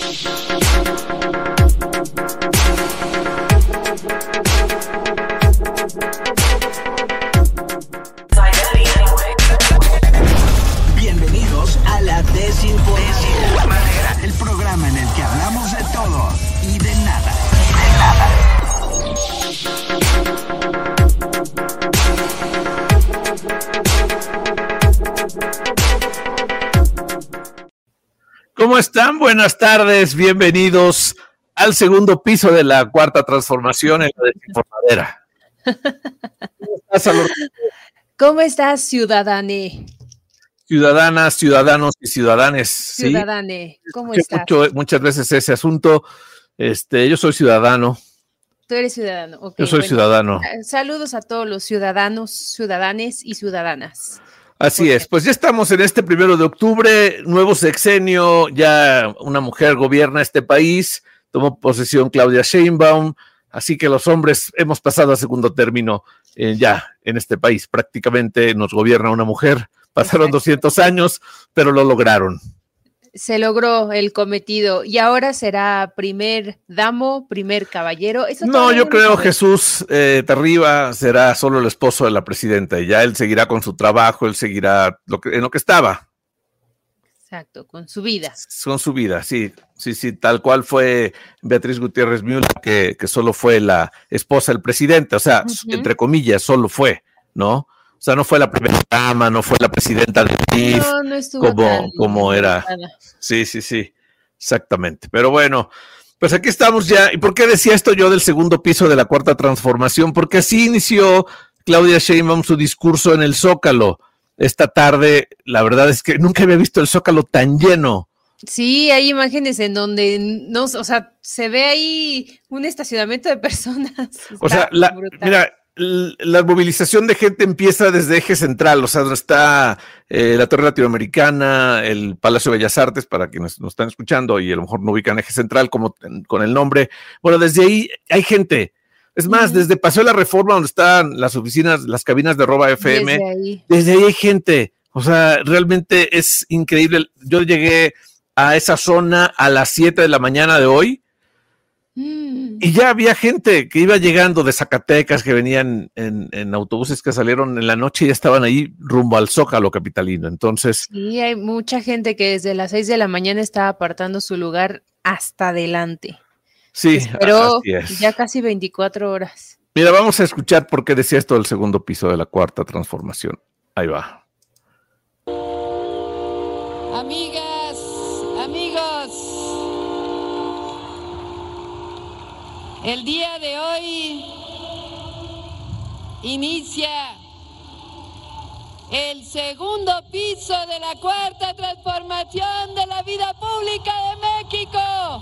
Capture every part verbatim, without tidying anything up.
Bienvenidos a la Desinformadera, el programa en el que hablamos de todo y de nada. De nada. ¿Cómo están? Buenas tardes, bienvenidos al segundo piso de la Cuarta Transformación en la Desinformadera. ¿Cómo estás, Alor? ¿Cómo estás, ciudadane? Ciudadanas, ciudadanos y ciudadanes. ¿Sí? Ciudadane, ¿cómo Escuché estás? mucho, muchas veces ese asunto. Este, yo soy ciudadano. Tú eres ciudadano. Okay, yo soy bueno, ciudadano. Saludos a todos los ciudadanos, ciudadanes y ciudadanas. Así Porque... es, pues ya estamos en este primero de octubre, nuevo sexenio, ya una mujer gobierna este país, tomó posesión Claudia Sheinbaum, así que los hombres hemos pasado a segundo término eh, ya en este país, prácticamente nos gobierna una mujer, pasaron Exacto. doscientos años, pero lo lograron. Se logró el cometido y ahora será primer damo, primer caballero. ¿Eso no, yo no creo sabe? Jesús eh, Tarriba será solo el esposo de la presidenta y ya él seguirá con su trabajo, él seguirá lo que, en lo que estaba. Exacto, con su vida. Con su vida, sí, sí, sí, tal cual fue Beatriz Gutiérrez Müller, que, que solo fue la esposa del presidente, o sea, uh-huh. entre comillas, solo fue, ¿no? O sea, no fue la primera dama, no fue la presidenta del P I F, no, no estuvo como, tan, como era. Nada. Sí, sí, sí, exactamente. Pero bueno, pues aquí estamos ya. ¿Y por qué decía esto yo del segundo piso de la Cuarta Transformación? Porque así inició Claudia Sheinbaum su discurso en el Zócalo esta tarde. La verdad es que nunca había visto el Zócalo tan lleno. Sí, hay imágenes en donde no, o sea, se ve ahí un estacionamiento de personas. O sea, la, mira, la movilización de gente empieza desde Eje Central, o sea, donde está eh, la Torre Latinoamericana, el Palacio de Bellas Artes, para quienes nos están escuchando y a lo mejor no ubican Eje Central como con el nombre. Bueno, desde ahí hay gente. Es más, uh-huh. desde Paseo de la Reforma, donde están las oficinas, las cabinas de Roba F M, desde ahí. desde ahí hay gente. O sea, realmente es increíble. Yo llegué a esa zona a las siete de la mañana de hoy. Y ya había gente que iba llegando de Zacatecas, que venían en, en autobuses que salieron en la noche y ya estaban ahí rumbo al Zócalo capitalino. Entonces. Sí, hay mucha gente que desde las seis de la mañana estaba apartando su lugar hasta adelante. Sí, pero así es. Ya casi veinticuatro horas. Mira, vamos a escuchar por qué decía esto del segundo piso de la Cuarta Transformación. Ahí va. Amigas, amigos. El día de hoy inicia el segundo piso de la Cuarta Transformación de la vida pública de México.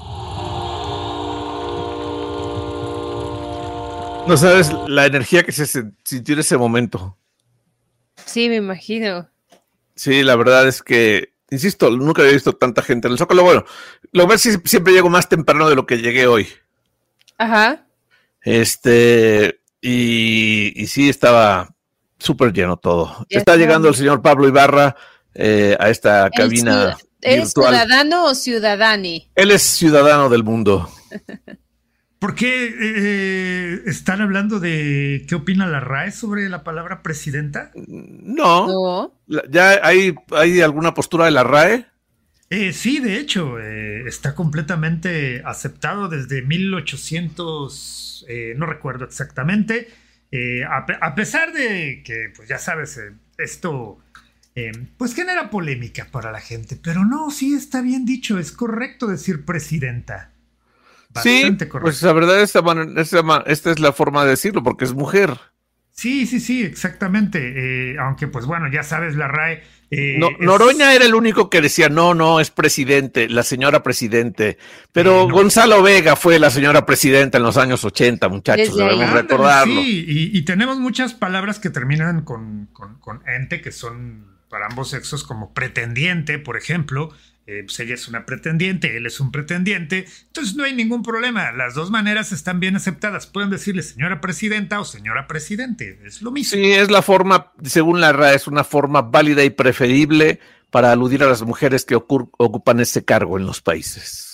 No sabes la energía que se sintió en ese momento. Sí, me imagino. Sí, la verdad es que, insisto, nunca había visto tanta gente en el Zócalo. Bueno, lo que sí, siempre llego más temprano de lo que llegué hoy. Ajá. Este, y, y sí, estaba súper lleno todo. Ya está, está llegando el señor Pablo Ibarra eh, a esta el cabina ciud- ¿Eres virtual. ciudadano o ciudadani? Él es ciudadano del mundo. ¿Por qué eh, están hablando de qué opina la R A E sobre la palabra presidenta? No. No. ¿Ya hay, hay alguna postura de la R A E? Eh, sí, de hecho, eh, está completamente aceptado desde mil ochocientos, eh, no recuerdo exactamente, eh, a, pe- a pesar de que, pues ya sabes, eh, esto eh, pues genera polémica para la gente, pero no, sí está bien dicho, es correcto decir presidenta. Bastante Sí, correcto. pues la verdad esta, man- esta, ma- esta es la forma de decirlo, porque es mujer. Sí, sí, sí, exactamente, eh, aunque pues bueno, ya sabes, la R A E... Eh, No, es... Noroña era el único que decía, no, no, es presidente, la señora presidente. Pero Eh, no. Gonzalo Vega fue la señora presidenta en los años ochenta, muchachos, Desde ahí. debemos Ándale, recordarlo. Sí, y, y tenemos muchas palabras que terminan con, con, con ente, que son para ambos sexos, como pretendiente, por ejemplo. Eh, pues ella es una pretendiente, él es un pretendiente, entonces no hay ningún problema, las dos maneras están bien aceptadas, pueden decirle señora presidenta o señora presidente, es lo mismo. Sí, es la forma, según la R A E, es una forma válida y preferible para aludir a las mujeres que ocur- ocupan ese cargo en los países.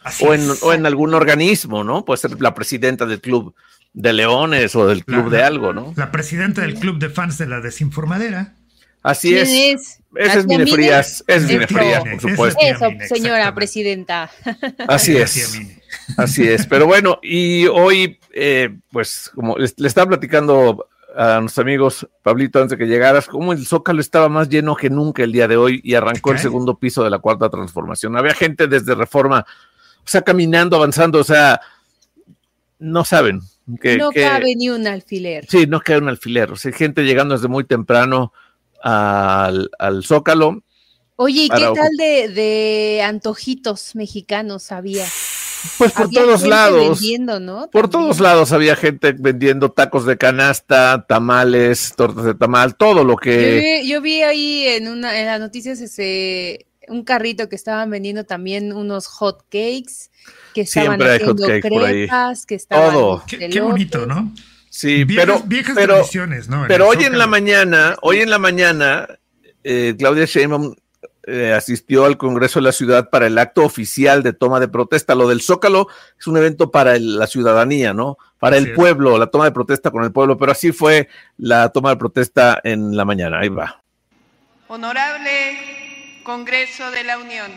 o en, o en algún organismo, ¿no? Puede ser la presidenta del Club de Leones o del Club la, de algo, ¿no? La presidenta del Club de Fans de la Desinformadera. Así es. es. Esa es Mine Frías. Es Mine Frías, por supuesto. Eso, señora presidenta. Así es. Así es. Pero bueno, y hoy, eh, pues, como le, le estaba platicando a nuestros amigos, Pablito, antes de que llegaras, como el Zócalo estaba más lleno que nunca el día de hoy y arrancó el segundo piso de la Cuarta Transformación. Había gente desde Reforma, o sea, caminando, avanzando, o sea, no saben. Que, no que, cabe ni un alfiler. Sí, no cabe un alfiler. O sea, gente llegando desde muy temprano al, al Zócalo. Oye, ¿y qué tal de, de antojitos mexicanos había? Pues por había todos lados. Vendiendo, ¿no? Por También. todos lados había gente vendiendo tacos de canasta, tamales, tortas de tamal, todo lo que. Yo vi, yo vi ahí en una en las noticias ese un carrito que estaban vendiendo también unos hot cakes, que estaban Siempre haciendo hay hot cake crepas, que estaban. Todo. Qué, qué bonito, ¿no? Sí, viejas, pero, viejas pero, tradiciones, ¿no? En pero hoy en la mañana, hoy en la mañana, eh, Claudia Sheinbaum eh, asistió al Congreso de la Ciudad para el acto oficial de toma de protesta. Lo del Zócalo es un evento para el, la ciudadanía, ¿no? Para el sí. pueblo, la toma de protesta con el pueblo, pero así fue la toma de protesta en la mañana. Ahí va. Honorable Congreso de la Unión,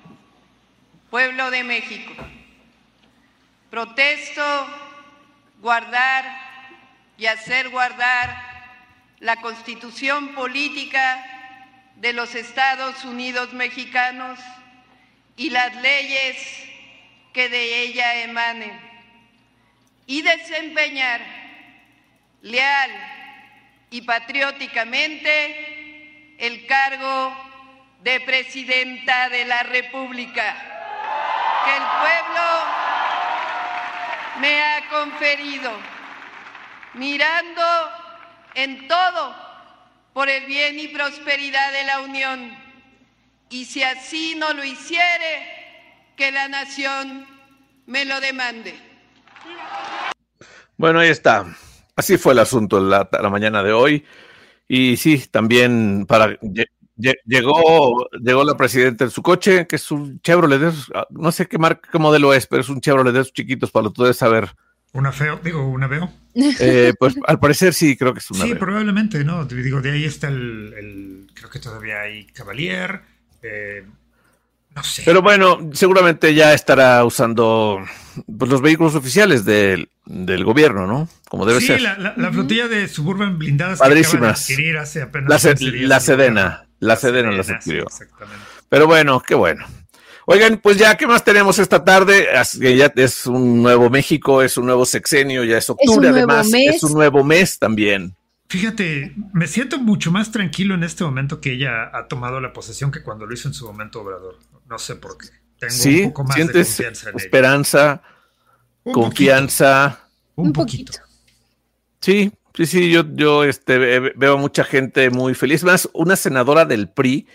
Pueblo de México, protesto guardar y hacer guardar la Constitución política de los Estados Unidos mexicanos y las leyes que de ella emanen, y desempeñar leal y patrióticamente el cargo de Presidenta de la República que el pueblo me ha conferido, mirando en todo por el bien y prosperidad de la Unión, y si así no lo hiciere, que la nación me lo demande. Bueno, ahí está. Así fue el asunto la, la mañana de hoy. Y sí, también para llegó, llegó la presidenta en su coche, que es un Chevrolet, de esos, no sé qué marca, qué modelo es, pero es un Chevrolet de esos chiquitos, para lo tú debes saber. ¿Una feo? Digo, ¿una veo? Eh, pues al parecer sí, creo que es una Sí, veo. Probablemente, ¿no? Digo, de ahí está el, el creo que todavía hay Cavalier, eh, no sé. Pero bueno, seguramente ya estará usando pues, los vehículos oficiales del, del gobierno, ¿no? Como debe sí, ser. Sí, la, la, la flotilla de Suburban blindadas padrísimas. Que adquirir hace apenas la, se, la Sedena, la, la Sedena las adquirió. Sí, exactamente. Pero bueno, qué bueno. Oigan, pues ya, ¿qué más tenemos esta tarde? Ya es un nuevo México, es un nuevo sexenio, ya es octubre, es además, mes. es un nuevo mes también. Fíjate, me siento mucho más tranquilo en este momento que ella ha tomado la posesión que cuando lo hizo en su momento Obrador. No sé por qué. Tengo sí, un poco más sientes de confianza en esperanza, un confianza. Poquito, un, un poquito. poquito. Sí, sí, sí, yo, yo este, veo a mucha gente muy feliz. Más, una senadora del P R I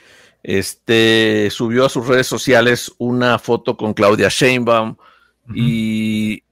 este, subió a sus redes sociales una foto con Claudia Sheinbaum uh-huh. y,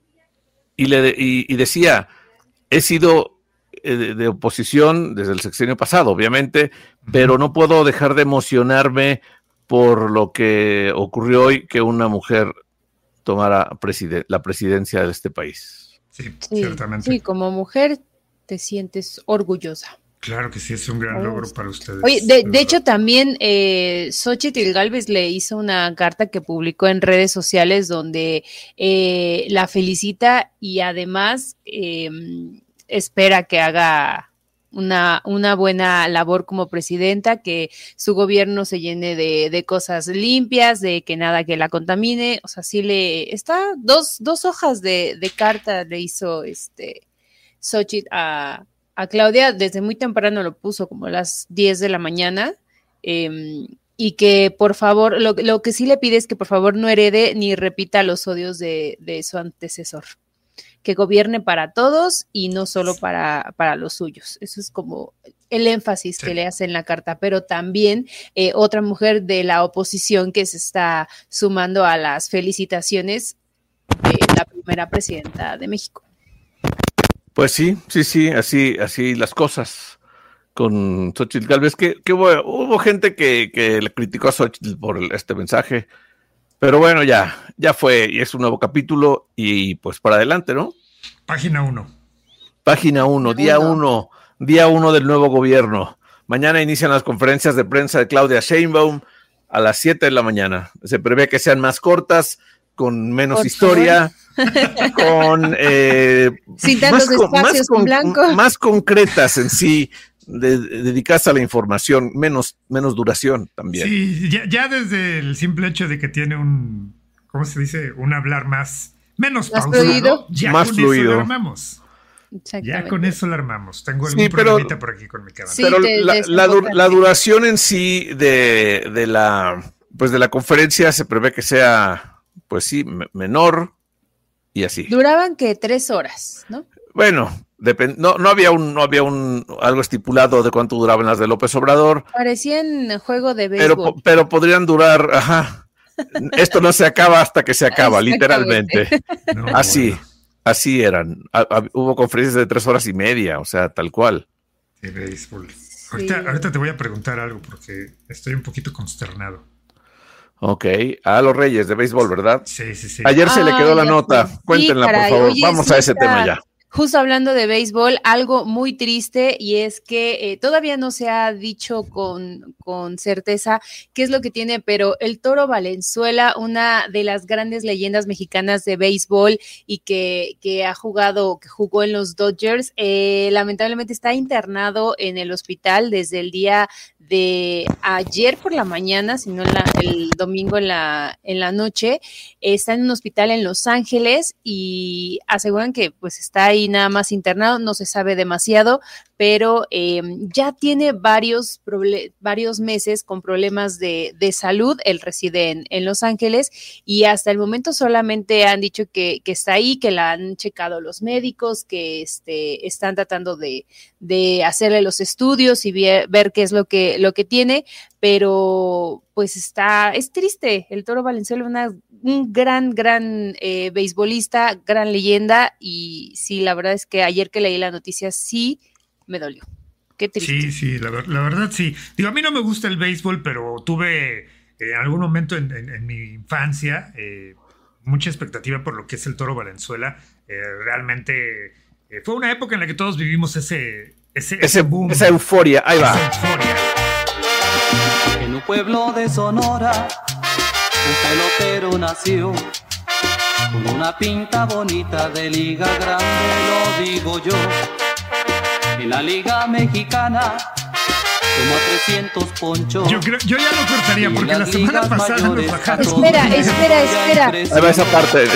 y, le, y, y decía, he sido de, de oposición desde el sexenio pasado, obviamente, uh-huh. pero no puedo dejar de emocionarme por lo que ocurrió hoy, que una mujer tomara presiden- la presidencia de este país. Sí, sí, ciertamente. Sí, como mujer te sientes orgullosa. Claro que sí, es un gran logro para ustedes. Oye, de, de hecho también eh, Xóchitl Gálvez le hizo una carta que publicó en redes sociales donde eh, la felicita y además eh, espera que haga una, una buena labor como presidenta, que su gobierno se llene de, de cosas limpias, de que nada que la contamine. O sea, sí le está dos, dos hojas de, de carta le hizo este Xóchitl a A Claudia, desde muy temprano lo puso, como a las diez de la mañana, eh, y que por favor, lo, lo que sí le pide es que por favor no herede ni repita los odios de, de su antecesor, que gobierne para todos y no solo para, para los suyos. Eso es como el énfasis sí. que le hace en la carta, pero también eh, otra mujer de la oposición que se está sumando a las felicitaciones de la primera presidenta de México. Pues sí, sí, sí, así, así las cosas con Xóchitl Gálvez, que, que hubo, hubo gente que, que le criticó a Xóchitl por el, este mensaje, Pero bueno, ya, ya fue, y es un nuevo capítulo, y pues para adelante, ¿no? Página uno. Página uno, día uno, día uno del nuevo gobierno. Mañana inician las conferencias de prensa de Claudia Sheinbaum a las siete de la mañana. Se prevé que sean más cortas, con menos Por historia, favor. con eh, sin tantos más, espacios más, con, blanco. más concretas en sí, de, de, dedicadas a la información, menos, menos duración también. Sí, ya, ya desde el simple hecho de que tiene un, ¿cómo se dice? Un hablar más, menos más pausado, fluido. ya más con fluido. eso lo armamos. Ya con eso lo armamos. Tengo algún sí, pero, problemita por aquí con mi cámara. Sí, pero te, la, te la, dur, la duración en sí de, de la pues de la conferencia se prevé que sea, pues sí, menor y así. Duraban que tres horas, ¿no? Bueno, depend, no, no había un, no había un algo estipulado de cuánto duraban las de López Obrador. Parecían juego de béisbol. Pero, pero podrían durar, ajá. Esto no se acaba hasta que se acaba, literalmente. No, así. bueno. Así eran. A, a, hubo conferencias de tres horas y media, o sea, tal cual. De béisbol. Sí. Ahorita, ahorita te voy a preguntar algo porque estoy un poquito consternado. Ok, a los Reyes de béisbol, ¿verdad? Sí, sí, sí. Ayer se ah, le quedó la ya nota. sé. Cuéntenla, sí, caray. por favor. Oye, Vamos sí a ese está, tema ya. Justo hablando de béisbol, algo muy triste y es que eh, todavía no se ha dicho con, con certeza qué es lo que tiene, pero el Toro Valenzuela, una de las grandes leyendas mexicanas de béisbol y que, que ha jugado, que jugó en los Dodgers, eh, lamentablemente está internado en el hospital desde el día de ayer por la mañana, sino en la, el domingo en la, en la noche. Está en un hospital en Los Ángeles y aseguran que pues está ahí nada más internado, no se sabe demasiado, pero eh, ya tiene varios, varios meses con problemas de, de salud. Él reside en, en Los Ángeles y hasta el momento solamente han dicho que, que está ahí, que la han checado los médicos, que este, están tratando de, de hacerle los estudios y ver, ver qué es lo que, lo que tiene, pero pues está, es triste. El Toro Valenzuela, una, un gran, gran eh, beisbolista, gran leyenda, y sí, la verdad es que ayer que leí la noticia sí me dolió. Qué triste. Sí, sí, la, la verdad sí. Digo, a mí no me gusta el béisbol, pero tuve eh, en algún momento en, en, en mi infancia eh, mucha expectativa por lo que es el Toro Valenzuela. Eh, realmente eh, fue una época en la que todos vivimos ese, ese, ese, ese boom. Esa euforia, ahí va. Esa euforia. En un pueblo de Sonora, un pelotero nació con una pinta bonita de liga grande, lo digo yo. En la liga mexicana, como a trescientos ponchos. Yo, creo, yo ya lo cortaría porque la semana pasada nos bajaron. Espera, espera, espera. Ahí va esa parte.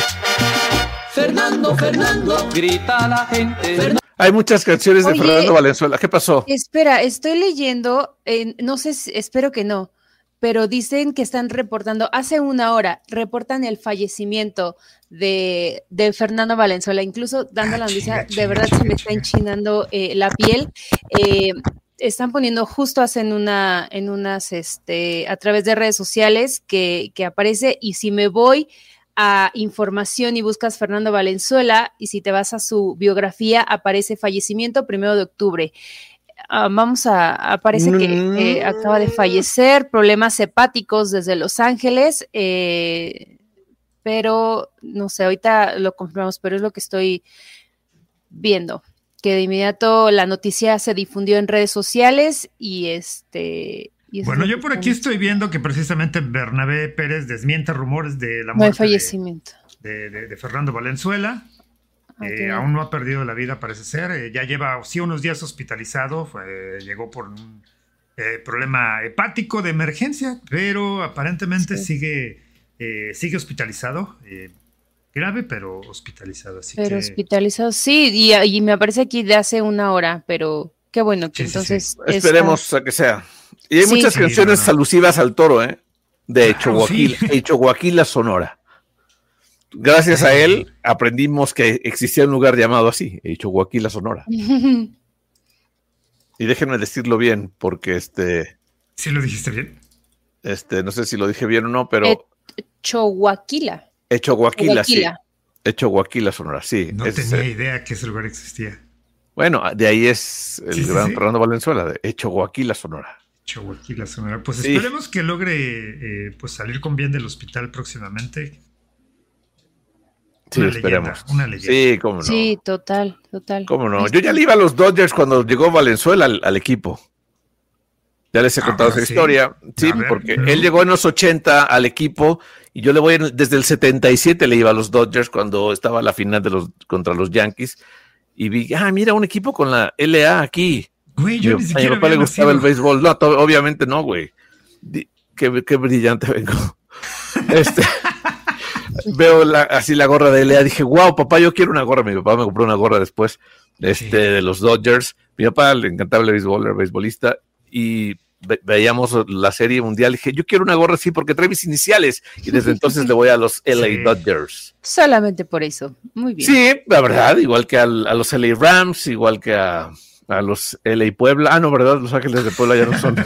Fernando, Fernando, grita la gente. Fernando. Hay muchas canciones de Oye, Fernando Valenzuela. ¿Qué pasó? Espera, estoy leyendo, eh, no sé, si, espero que no, pero dicen que están reportando, hace una hora, reportan el fallecimiento de, de Fernando Valenzuela, incluso dando ah, la noticia, de verdad chinga, se me está enchinando eh, la piel. Eh, están poniendo justo hacen una, en unas, este, a través de redes sociales que, que aparece, y si me voy a información y buscas Fernando Valenzuela, y si te vas a su biografía, aparece fallecimiento primero de octubre. Uh, vamos a, aparece que eh, acaba de fallecer, problemas hepáticos desde Los Ángeles, eh, pero no sé, ahorita lo confirmamos, pero es lo que estoy viendo, que de inmediato la noticia se difundió en redes sociales y este... Y bueno, yo por aquí estoy viendo que precisamente Bernabé Pérez desmiente rumores de la muerte no fallecimiento de, de, de Fernando Valenzuela. Okay. Eh, aún no ha perdido la vida, parece ser. Eh, ya lleva sí unos días hospitalizado. Fue, llegó por un eh, problema hepático de emergencia, pero aparentemente sí. sigue, eh, sigue hospitalizado. Eh, grave, pero hospitalizado. Así pero que... hospitalizado, sí. Y, y me aparece aquí de hace una hora, pero qué bueno que sí, entonces... Sí, sí. Esperemos esta... a que sea. Y hay sí, muchas sí, canciones no, no. alusivas al toro, ¿eh? De Chihuahua, sí. Chihuahua, Sonora. Gracias a él aprendimos que existía un lugar llamado así, Chihuahua, Sonora. Y déjenme decirlo bien, porque este... ¿Sí lo dijiste bien? Este, no sé si lo dije bien o no, pero... Chihuahua. Chihuahua, sí. Chihuahua, Sonora, sí. No es, tenía eh, idea que ese lugar existía. Bueno, de ahí es el sí, gran sí, sí. Fernando Valenzuela, de Chihuahua, Sonora. Chihuahua, Sonora. Pues sí. Esperemos que logre eh, pues salir con bien del hospital próximamente. Sí, una esperemos. Leyenda, una leyenda. Sí, cómo no. Sí, total, total. Cómo no. Yo ya le iba a los Dodgers cuando llegó Valenzuela al, al equipo. Ya les he contado ah, esa sí. historia. Sí, ver, porque no. él llegó en los ochenta al equipo y yo le voy en, desde el setenta y siete le iba a los Dodgers cuando estaba la final de los contra los Yankees y vi, ah, mira, un equipo con la L A aquí. Güey, yo Yo, ni a mi siquiera papá le había gustaba nacido. el béisbol. No, to- obviamente no, güey. Di- Qué, qué brillante vengo. Este, veo la, así la gorra de L A. Dije, wow, papá, yo quiero una gorra. Mi papá me compró una gorra después este, Sí. de los Dodgers. Mi papá le encantaba el béisbol, era beisbolista. Y ve- veíamos la serie mundial. Dije, yo quiero una gorra así porque trae mis iniciales. Y desde entonces le voy a los L A Sí. Dodgers. Solamente por eso. Muy bien. Sí, la verdad, igual que al, a los L A Rams, igual que a, a los L A Puebla. Ah, no, ¿verdad? Los Ángeles de Puebla ya no son.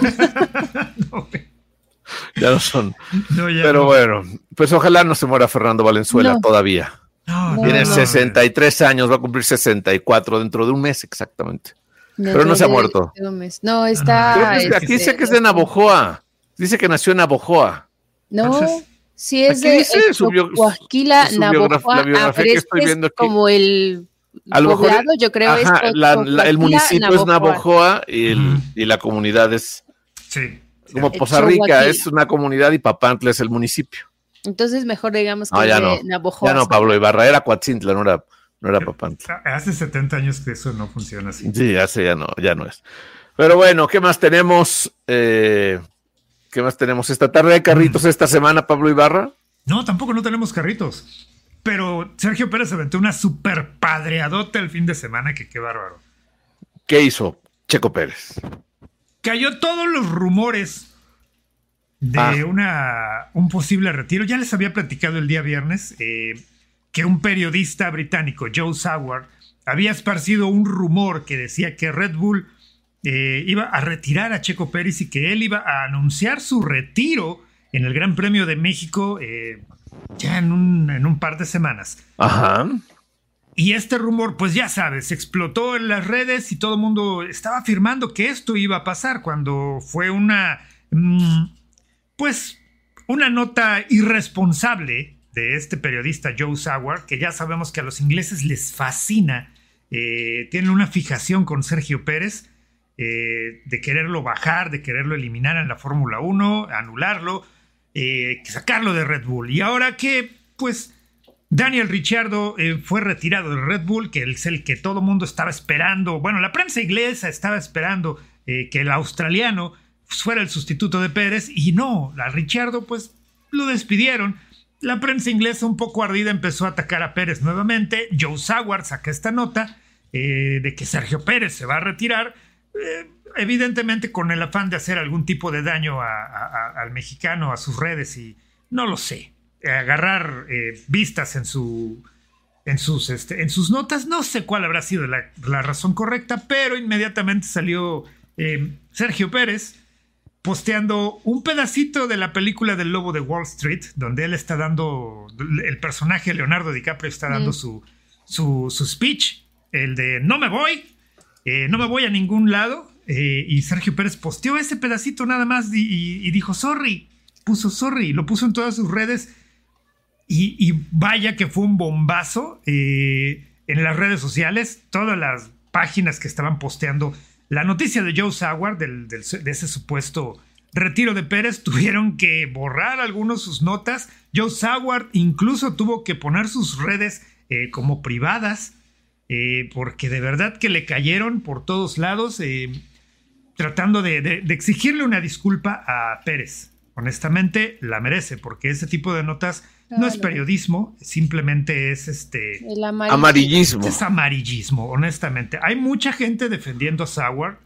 No, güey. Ya no son. No, ya Pero no. bueno, pues ojalá no se muera Fernando Valenzuela No. todavía. No, No, Tiene no. sesenta y tres años, va a cumplir sesenta y cuatro dentro de un mes exactamente. Me Pero no se ha duele muerto. de un mes. No, está. Creo que es- aquí dice que es de Navojoa. Dice que nació en Navojoa. No, Entonces, sí es aquí de dice su bio- Coahuila, su biograf- Navojoa. la biografía Ah, pero que es estoy que es viendo aquí. como el A lo mejor- poblado, yo creo, es Ajá, Co- la- la- el Coahuila, municipio es Navojoa y, el- Ujú. y la comunidad es Sí. como El Poza Rica, Chihuahua. es una comunidad y Papantla es el municipio. Entonces mejor digamos que No, es ya de no. Navojoa. Ya no, Pablo Ibarra, era Coatzintla, no era, no era Papantla. Hace setenta años que eso no funciona así. Sí, ya sé, ya no, ya no es. Pero bueno, ¿qué más tenemos? Eh, ¿Qué más tenemos esta tarde? ¿Hay carritos esta semana, Pablo Ibarra? No, tampoco no tenemos carritos. Pero Sergio Pérez aventó una super padreadota el fin de semana, que qué bárbaro. ¿Qué hizo Checo Pérez? Cayó todos los rumores de Ah. una, un posible retiro. Ya les había platicado el día viernes eh, que un periodista británico, Joe Saward, había esparcido un rumor que decía que Red Bull eh, iba a retirar a Checo Pérez y que él iba a anunciar su retiro en el Gran Premio de México eh, ya en un, en un par de semanas. Ajá. Y este rumor, pues ya sabes, explotó en las redes y todo el mundo estaba afirmando que esto iba a pasar cuando fue una, mmm, pues, una nota irresponsable de este periodista Joe Saward, que ya sabemos que a los ingleses les fascina, eh, tienen una fijación con Sergio Pérez, eh, de quererlo bajar, de quererlo eliminar en la Fórmula uno, anularlo, eh, sacarlo de Red Bull. Y ahora que, pues, Daniel Ricciardo eh, fue retirado de Red Bull, que es el que todo mundo estaba esperando. Bueno, la prensa inglesa estaba esperando eh, que el australiano fuera el sustituto de Pérez, y no, a Ricciardo pues lo despidieron. La prensa inglesa, un poco ardida, empezó a atacar a Pérez nuevamente. Joe Saward saca esta nota eh, de que Sergio Pérez se va a retirar, eh, evidentemente con el afán de hacer algún tipo de daño a, a, a, al mexicano, a sus redes, y no lo sé. Agarrar eh, vistas en su en sus este, en sus notas, no sé cuál habrá sido la, la razón correcta, pero inmediatamente salió eh, Sergio Pérez posteando un pedacito de la película del Lobo de Wall Street, donde él está dando, el personaje Leonardo DiCaprio está dando mm. su, su, su speech, el de no me voy, eh, no me voy a ningún lado, eh, y Sergio Pérez posteó ese pedacito nada más y, y, y dijo sorry, puso sorry, lo puso en todas sus redes. Y, y vaya que fue un bombazo eh, en las redes sociales. Todas las páginas que estaban posteando la noticia de Joe Saward, del, del, de ese supuesto retiro de Pérez, tuvieron que borrar algunos sus notas. Joe Saward incluso tuvo que poner sus redes eh, como privadas, eh, porque de verdad que le cayeron por todos lados, eh, tratando de, de, de exigirle una disculpa a Pérez. Honestamente la merece, porque ese tipo de notas no, no es periodismo, simplemente es este el amarillismo. amarillismo. Es amarillismo, honestamente. Hay mucha gente defendiendo a Saward,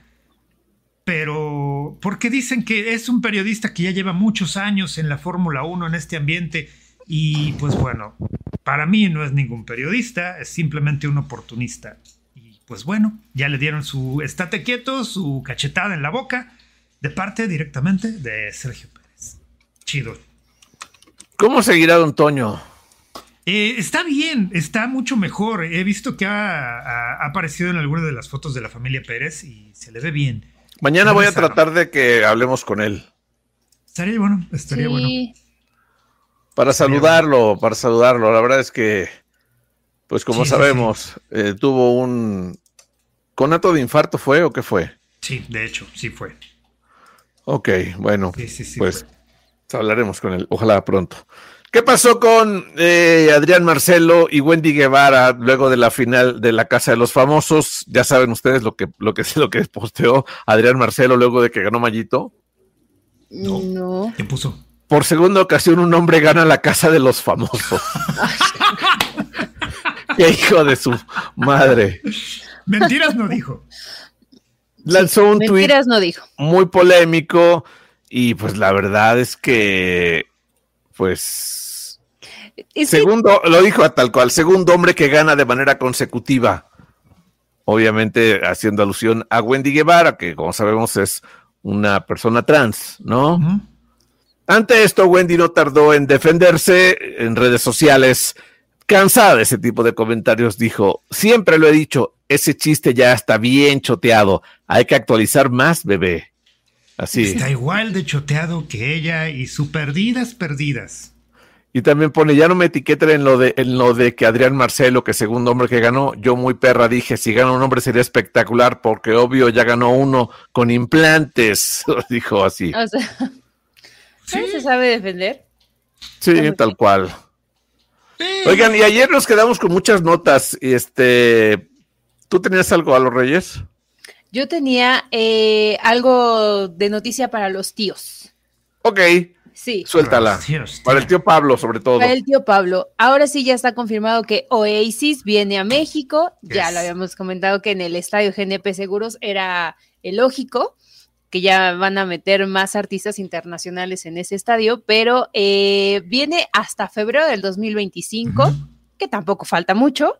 pero porque dicen que es un periodista que ya lleva muchos años en la Fórmula uno, en este ambiente, y pues bueno, para mí no es ningún periodista, es simplemente un oportunista. Y pues bueno, ya le dieron su estate quieto, su cachetada en la boca, de parte directamente de Sergio Pérez. Chido. ¿Cómo seguirá don Toño? Eh, está bien, está mucho mejor. He visto que ha, ha, ha aparecido en algunas de las fotos de la familia Pérez y se le ve bien. Mañana voy a tratar de que hablemos con él. Estaría bueno, estaría Sí. bueno. Para Estaría saludarlo, bueno. para saludarlo. La verdad es que, pues como Sí, sí, sabemos, eh, tuvo un conato de infarto, ¿fue o qué fue? Sí, de hecho, sí fue. Ok, bueno, Sí, sí, sí pues fue. hablaremos con él, ojalá pronto. ¿Qué pasó con eh, Adrián Marcelo y Wendy Guevara luego de la final de la Casa de los Famosos? Ya saben ustedes lo que, lo que, lo que posteó Adrián Marcelo luego de que ganó Mayito. No. No. ¿Qué puso? Por segunda ocasión un hombre gana la Casa de los Famosos. ¡Qué hijo de su madre! Mentiras no dijo. Lanzó un tuit Mentiras no dijo. muy polémico y pues la verdad es que pues Es segundo, lo dijo a tal cual, segundo hombre que gana de manera consecutiva. Obviamente haciendo alusión a Wendy Guevara, que como sabemos es una persona trans, ¿no? Uh-huh. Ante esto, Wendy no tardó en defenderse en redes sociales. Cansada de ese tipo de comentarios, dijo: siempre lo he dicho, ese chiste ya está bien choteado, hay que actualizar más, bebé. Así. Está igual de choteado que ella y su perdidas, perdidas. Y también pone: ya no me etiqueten en lo de en lo de que Adrián Marcelo, que segundo hombre que ganó, yo muy perra dije, si gana un hombre sería espectacular, porque obvio ya ganó uno con implantes, dijo así. O sea, ¿sí? ¿Se sabe defender? Sí, tal cual. Oigan, y ayer nos quedamos con muchas notas. Y este, ¿tú tenías algo a los Reyes? Yo tenía eh, algo de noticia para los tíos. Ok. Sí. Suéltala. Para, tíos, para el tío Pablo, sobre todo. Para el tío Pablo. Ahora sí ya está confirmado que Oasis viene a México. Yes. Ya lo habíamos comentado que en el estadio G N P Seguros era eh, lógico, que ya van a meter más artistas internacionales en ese estadio, pero eh, viene hasta febrero del dos mil veinticinco, uh-huh. que tampoco falta mucho,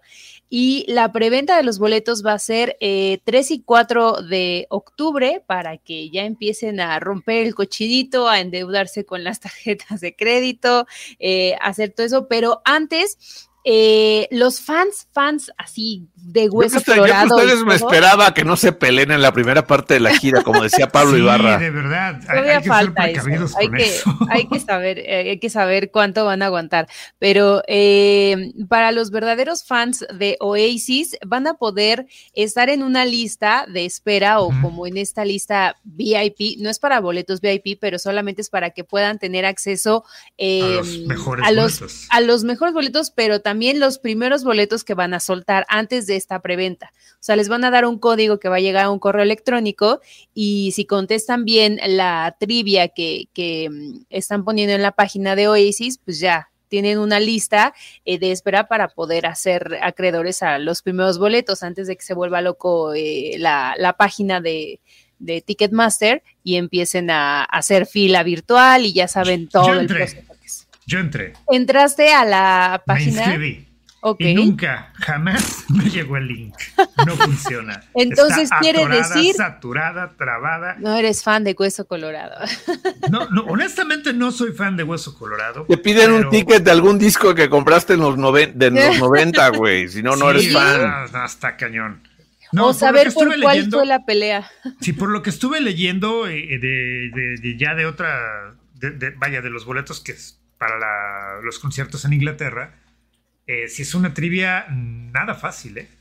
y la preventa de los boletos va a ser eh, tres y cuatro de octubre para que ya empiecen a romper el cochinito, a endeudarse con las tarjetas de crédito, eh, hacer todo eso, pero antes... Eh, los fans, fans así de hueso yo colorado. Yo que ustedes me esperaba que no se peleen en la primera parte de la gira, como decía Pablo sí, Ibarra. de verdad. Todavía hay que falta ser precavidos eso. Hay con que, eso. hay que saber, eh, hay que saber cuánto van a aguantar. Pero eh, para los verdaderos fans de Oasis van a poder estar en una lista de espera o uh-huh. como en esta lista V I P. No es para boletos V I P, pero solamente es para que puedan tener acceso eh, a los mejores a los, boletos. A los mejores boletos, pero también los primeros boletos que van a soltar antes de esta preventa. O sea, les van a dar un código que va a llegar a un correo electrónico y si contestan bien la trivia que, que están poniendo en la página de Oasis, pues ya tienen una lista eh, de espera para poder hacer acreedores a los primeros boletos antes de que se vuelva loco eh, la, la página de de Ticketmaster y empiecen a, a hacer fila virtual y ya saben todo yo el entré, proceso. Yo entré. Entraste a la página. Me inscribí. Okay. Y nunca, jamás me llegó el link. No funciona. Entonces Está quiere atorada, decir. Saturada, trabada. No eres fan de Hueso Colorado. No, no, honestamente no soy fan de Hueso Colorado. Te piden pero... un ticket de algún disco que compraste en los, noven- de los noventa, güey. Si no, no sí, eres fan. No, no, está cañón. No, o saber por, por cuál leyendo, fue la pelea. Sí, por lo que estuve leyendo eh, de, de, de ya de otra, de, de, vaya, de los boletos que es para la, los conciertos en Inglaterra, eh, sí es una trivia nada fácil, ¿eh?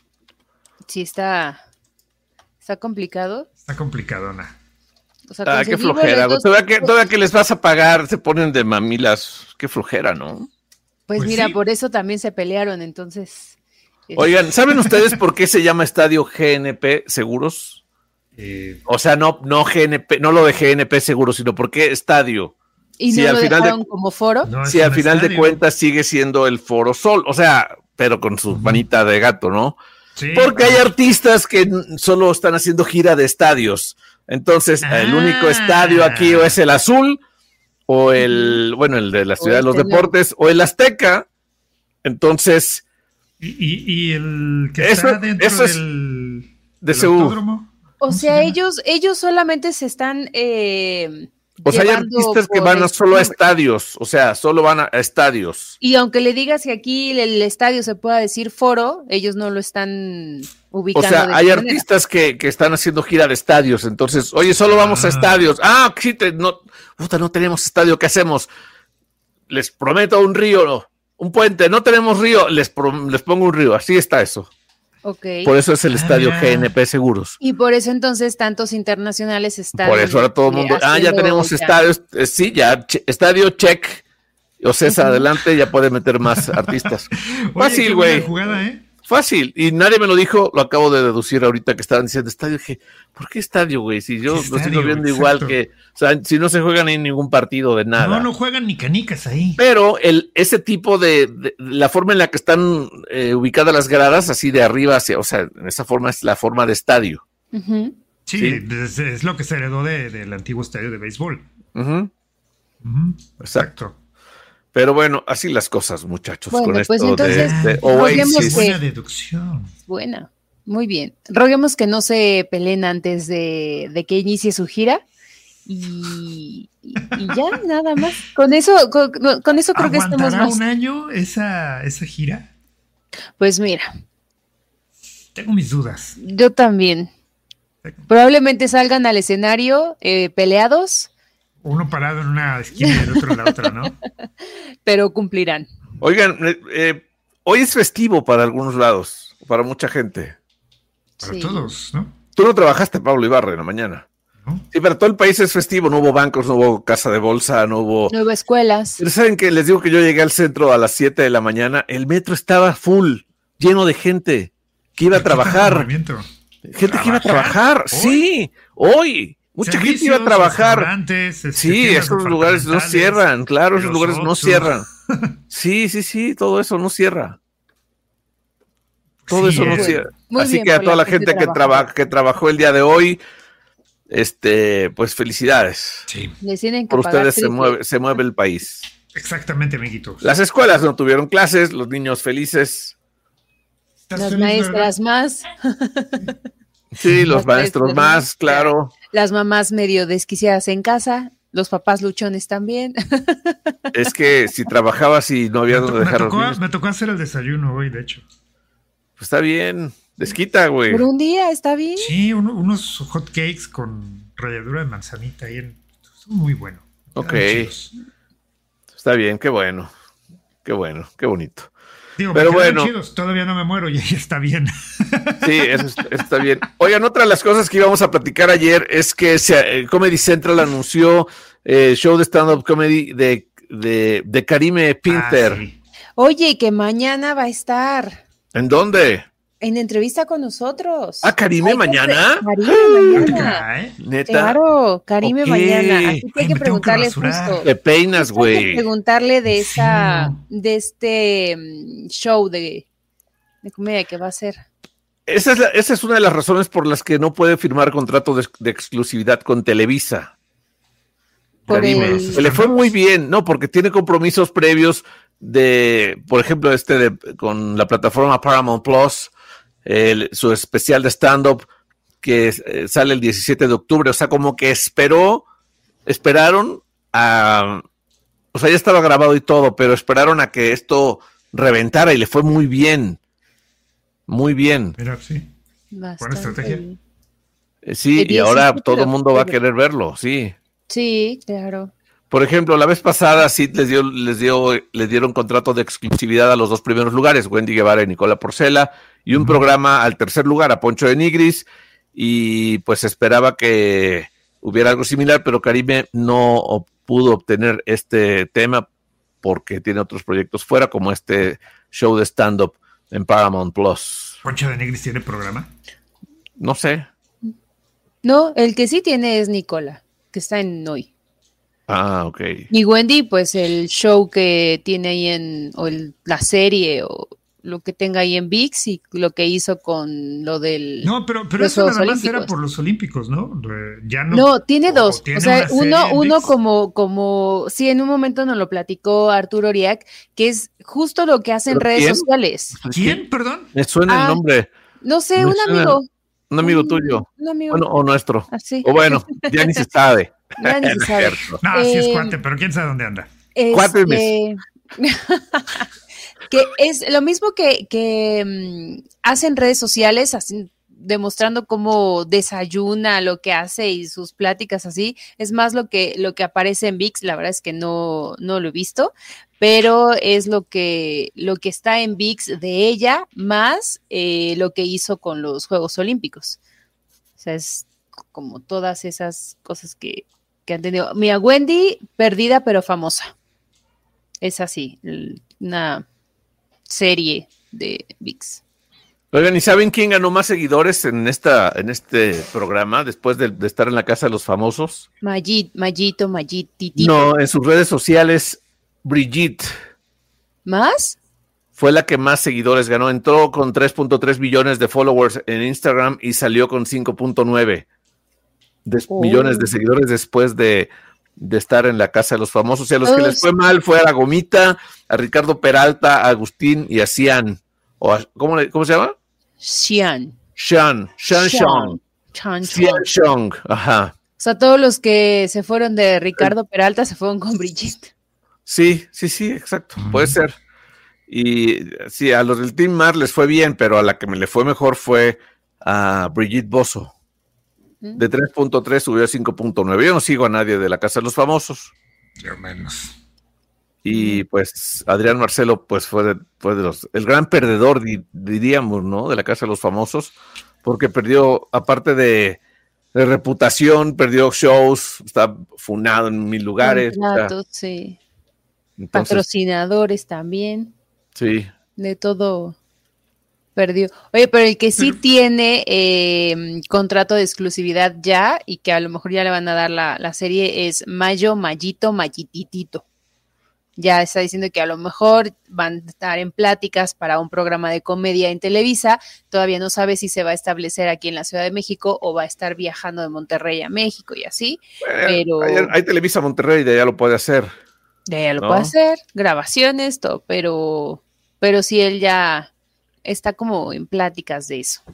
Sí, está, está complicado. Está complicadona. O sea, ah, qué flojera, güey. Todavía que, todavía que les vas a pagar, se ponen de mamilas. Qué flojera, ¿no? Pues, pues mira, sí. Por eso también se pelearon, entonces... Oigan, ¿saben ustedes por qué se llama Estadio G N P Seguros? Eh, o sea, no, no G N P, no lo de G N P Seguros, sino por qué estadio. ¿Y si no al lo final dejaron de, como foro? No, si al final estadio. de cuentas sigue siendo el Foro Sol, o sea, pero con su uh-huh. manita de gato, ¿no? Sí, porque claro. hay artistas que solo están haciendo gira de estadios. Entonces, ah. el único estadio aquí o es el Azul, o el, uh-huh. bueno, el de la Ciudad o de los Deportes, no. o el Azteca. Entonces... ¿Y, y, y el que eso, está dentro eso es del, de del autódromo? O sea, ellos, ellos solamente se están eh, O sea, hay artistas que van a solo a estadios, o sea, solo van a estadios. Y aunque le digas que aquí el estadio se pueda decir foro, ellos no lo están ubicando. O sea, hay artistas que, que están haciendo gira de estadios, entonces, oye, solo vamos a estadios. Ah, sí, te, no, puta, no tenemos estadio, ¿qué hacemos? Les prometo un río, un puente, no tenemos río, les, pro, les pongo un río, así está eso. Okay. Por eso es el estadio ah, G N P Seguros. Y por eso entonces tantos internacionales están. Por eso ahora todo el mundo, ah, ya tenemos ya. estadios, eh, sí, ya, ch- estadio check, o sea, uh-huh. adelante ya puede meter más artistas. Fácil, güey. ¿eh? Fácil, y nadie me lo dijo, lo acabo de deducir ahorita que estaban diciendo estadio, dije, ¿por qué estadio, güey? Si yo lo sigo viendo exacto. igual que, o sea, si no se juegan en ningún partido de nada. No, no juegan ni canicas ahí. Pero el, ese tipo de, de la forma en la que están eh, ubicadas las gradas, así de arriba hacia, o sea, esa forma es la forma de estadio. Uh-huh. Sí, ¿sí? Es, es lo que se heredó de, del antiguo estadio de béisbol. Uh-huh. Uh-huh. Exacto. Exacto. Pero bueno, así las cosas, muchachos, bueno, con pues esto entonces, de, de Oasis. Buena deducción. Buena, muy bien. Roguemos que no se peleen antes de, de que inicie su gira. Y, y, y ya, nada más. Con eso, con, con eso creo que estamos más. ¿Aguantará un año esa, esa gira? Pues mira. Tengo mis dudas. Yo también. Probablemente salgan al escenario eh, peleados. Uno parado en una esquina y el otro en la otra, ¿no? Pero cumplirán. Oigan, eh, eh, hoy es festivo para algunos lados, para mucha gente. Para sí. todos, ¿no? Tú no trabajaste, Pablo Ibarra, en la mañana. ¿No? Sí, pero todo el país es festivo. No hubo bancos, no hubo casa de bolsa, no hubo... No hubo escuelas. Pero ¿saben qué? Les digo que yo llegué al centro a las siete de la mañana. El metro estaba full, lleno de gente que iba a trabajar. Gente ¿Trabajar? que iba a trabajar, ¿Hoy? sí, hoy. Mucha Servicios, gente iba a trabajar. Este, sí, esos lugares no cierran, claro, esos lugares no cierran. Sí, sí, sí, todo eso no cierra. Todo sí, eso no cierra. Así que a toda la gente que, traba, que trabajó el día de hoy, este, pues felicidades. Sí. Les tienen que Por ustedes se mueve, se mueve el país. Exactamente, amiguitos. Las escuelas no tuvieron clases, los niños felices. Las feliz, maestras ¿verdad? más. Sí, los maestros más, claro. Las mamás medio desquiciadas en casa, los papás luchones también. Es que si trabajabas y no había donde dejar me tocó, los niños. Me tocó hacer el desayuno hoy, de hecho. Pues está bien, desquita, güey. Por un día, está bien. Sí, uno, unos hot cakes con ralladura de manzanita ahí. En, son muy buenos. Ok. Está bien, qué bueno. Qué bueno, qué bonito. Digo, pero bueno, chidos, todavía no me muero y ahí está bien. Sí, eso está, está bien. Oigan, otra de las cosas que íbamos a platicar ayer es que se, eh, Comedy Central anunció el eh, show de stand-up comedy de, de, de Karime Pinter. Ah, sí. Oye, que mañana va a estar. ¿En dónde? En entrevista con nosotros. ¿Ah, Karime hay mañana? Karime mañana. ¿Eh? ¿Neta? Claro, Karime okay. mañana. Así que hay que preguntarle justo. Te peinas, güey. Hay que preguntarle de esa, de este um, show de, de comedia que va a hacer. Esa es, la, esa es una de las razones por las que no puede firmar contrato de, de exclusividad con Televisa. Por Karime. el... Se le fue muy bien, ¿no? Porque tiene compromisos previos de, por ejemplo, este de, con la plataforma Paramount Plus. El, su especial de stand-up que eh, sale el diecisiete de octubre, o sea, como que esperó, esperaron a, o sea, ya estaba grabado y todo, pero esperaron a que esto reventara y le fue muy bien, muy bien. Mira, sí. Bastante. Buena estrategia. Eh, sí, y ahora todo el mundo va a querer verlo, sí. Sí, claro. Por ejemplo, la vez pasada sí les dio, les dio, les dieron contrato de exclusividad a los dos primeros lugares, Wendy Guevara y Nicola Porcela, y un uh-huh. programa al tercer lugar, a Poncho de Nigris, y pues esperaba que hubiera algo similar, pero Karime no pudo obtener este tema porque tiene otros proyectos fuera, como este show de stand-up en Paramount Plus. ¿Poncho de Nigris tiene programa? No sé. No, el que sí tiene es Nicola, que está en Hoy. Ah, ok. Y Wendy, pues el show que tiene ahí en, o el, la serie, o lo que tenga ahí en V I X, y lo que hizo con lo del... No, pero, pero eso nada más era por los Olímpicos, ¿no? Ya no, no, tiene dos. O, tiene o sea, uno, uno V I X. como, como, sí, en un momento nos lo platicó Arturo Oriac, que es justo lo que hace en redes ¿quién? sociales. ¿Quién? Perdón. Me suena ah, el nombre. No sé, Me un suena, amigo. Un amigo un, tuyo. Un amigo. Bueno, o nuestro. Así. O bueno, ya ni se sabe. Ya ni se sabe. No, eh, sí es cuate, pero quién sabe dónde anda. Este, que es lo mismo que, que um, hacen redes sociales, así, demostrando cómo desayuna, lo que hace y sus pláticas así. Es más lo que, lo que aparece en V I X, la verdad es que no, no lo he visto, pero es lo que, lo que está en V I X de ella, más eh, lo que hizo con los Juegos Olímpicos. O sea, es como todas esas cosas que, que han tenido. Mira, Wendy, perdida pero famosa. Es así, una serie de V I X. Oigan, ¿y saben quién ganó más seguidores en esta, en este programa después de, de estar en la casa de los famosos? Magit, Magito, Magititito. No, en sus redes sociales, Brigitte. ¿Más? Fue la que más seguidores ganó. Entró con tres punto tres millones de followers en Instagram y salió con cinco punto nueve oh. millones de seguidores después de, de estar en la casa de los famosos. Y a los oh, que les fue mal fue a la Gomita, a Ricardo Peralta, a Agustín y a Cian. O a, ¿cómo, ¿Cómo se llama? Xian. Xian. Xian Xiong. Xian Xiong. Ajá. O sea, todos los que se fueron de Ricardo Peralta se fueron con Brigitte. Sí, sí, sí, exacto. Mm. Puede ser. Y sí, a los del Team Mar les fue bien, pero a la que me le fue mejor fue a Brigitte Bosso. ¿Mm? De tres punto tres subió a cinco punto nueve. Yo no sigo a nadie de la Casa de los Famosos. Yo menos. Y pues Adrián Marcelo pues fue de, fue de los el gran perdedor, di, diríamos, ¿no? De la Casa de los Famosos, porque perdió, aparte de, de reputación, perdió shows, está funado en mil lugares. Contratos, o sea, sí. Entonces, patrocinadores también. Sí. De todo perdió. Oye, pero el que sí pero, tiene eh, contrato de exclusividad ya y que a lo mejor ya le van a dar la, la serie es Mayo, Mayito, Mayititito. Ya está diciendo que a lo mejor van a estar en pláticas para un programa de comedia en Televisa. Todavía no sabe si se va a establecer aquí en la Ciudad de México o va a estar viajando de Monterrey a México y así. Bueno, pero hay, hay Televisa Monterrey, de allá lo puede hacer. De allá lo ¿no? puede hacer, grabaciones, todo, pero, pero sí él ya está como en pláticas de eso.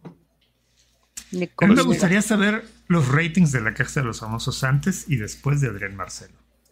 De a mí me gustaría saber los ratings de la Casa de los Famosos antes y después de Adrián Marcelo.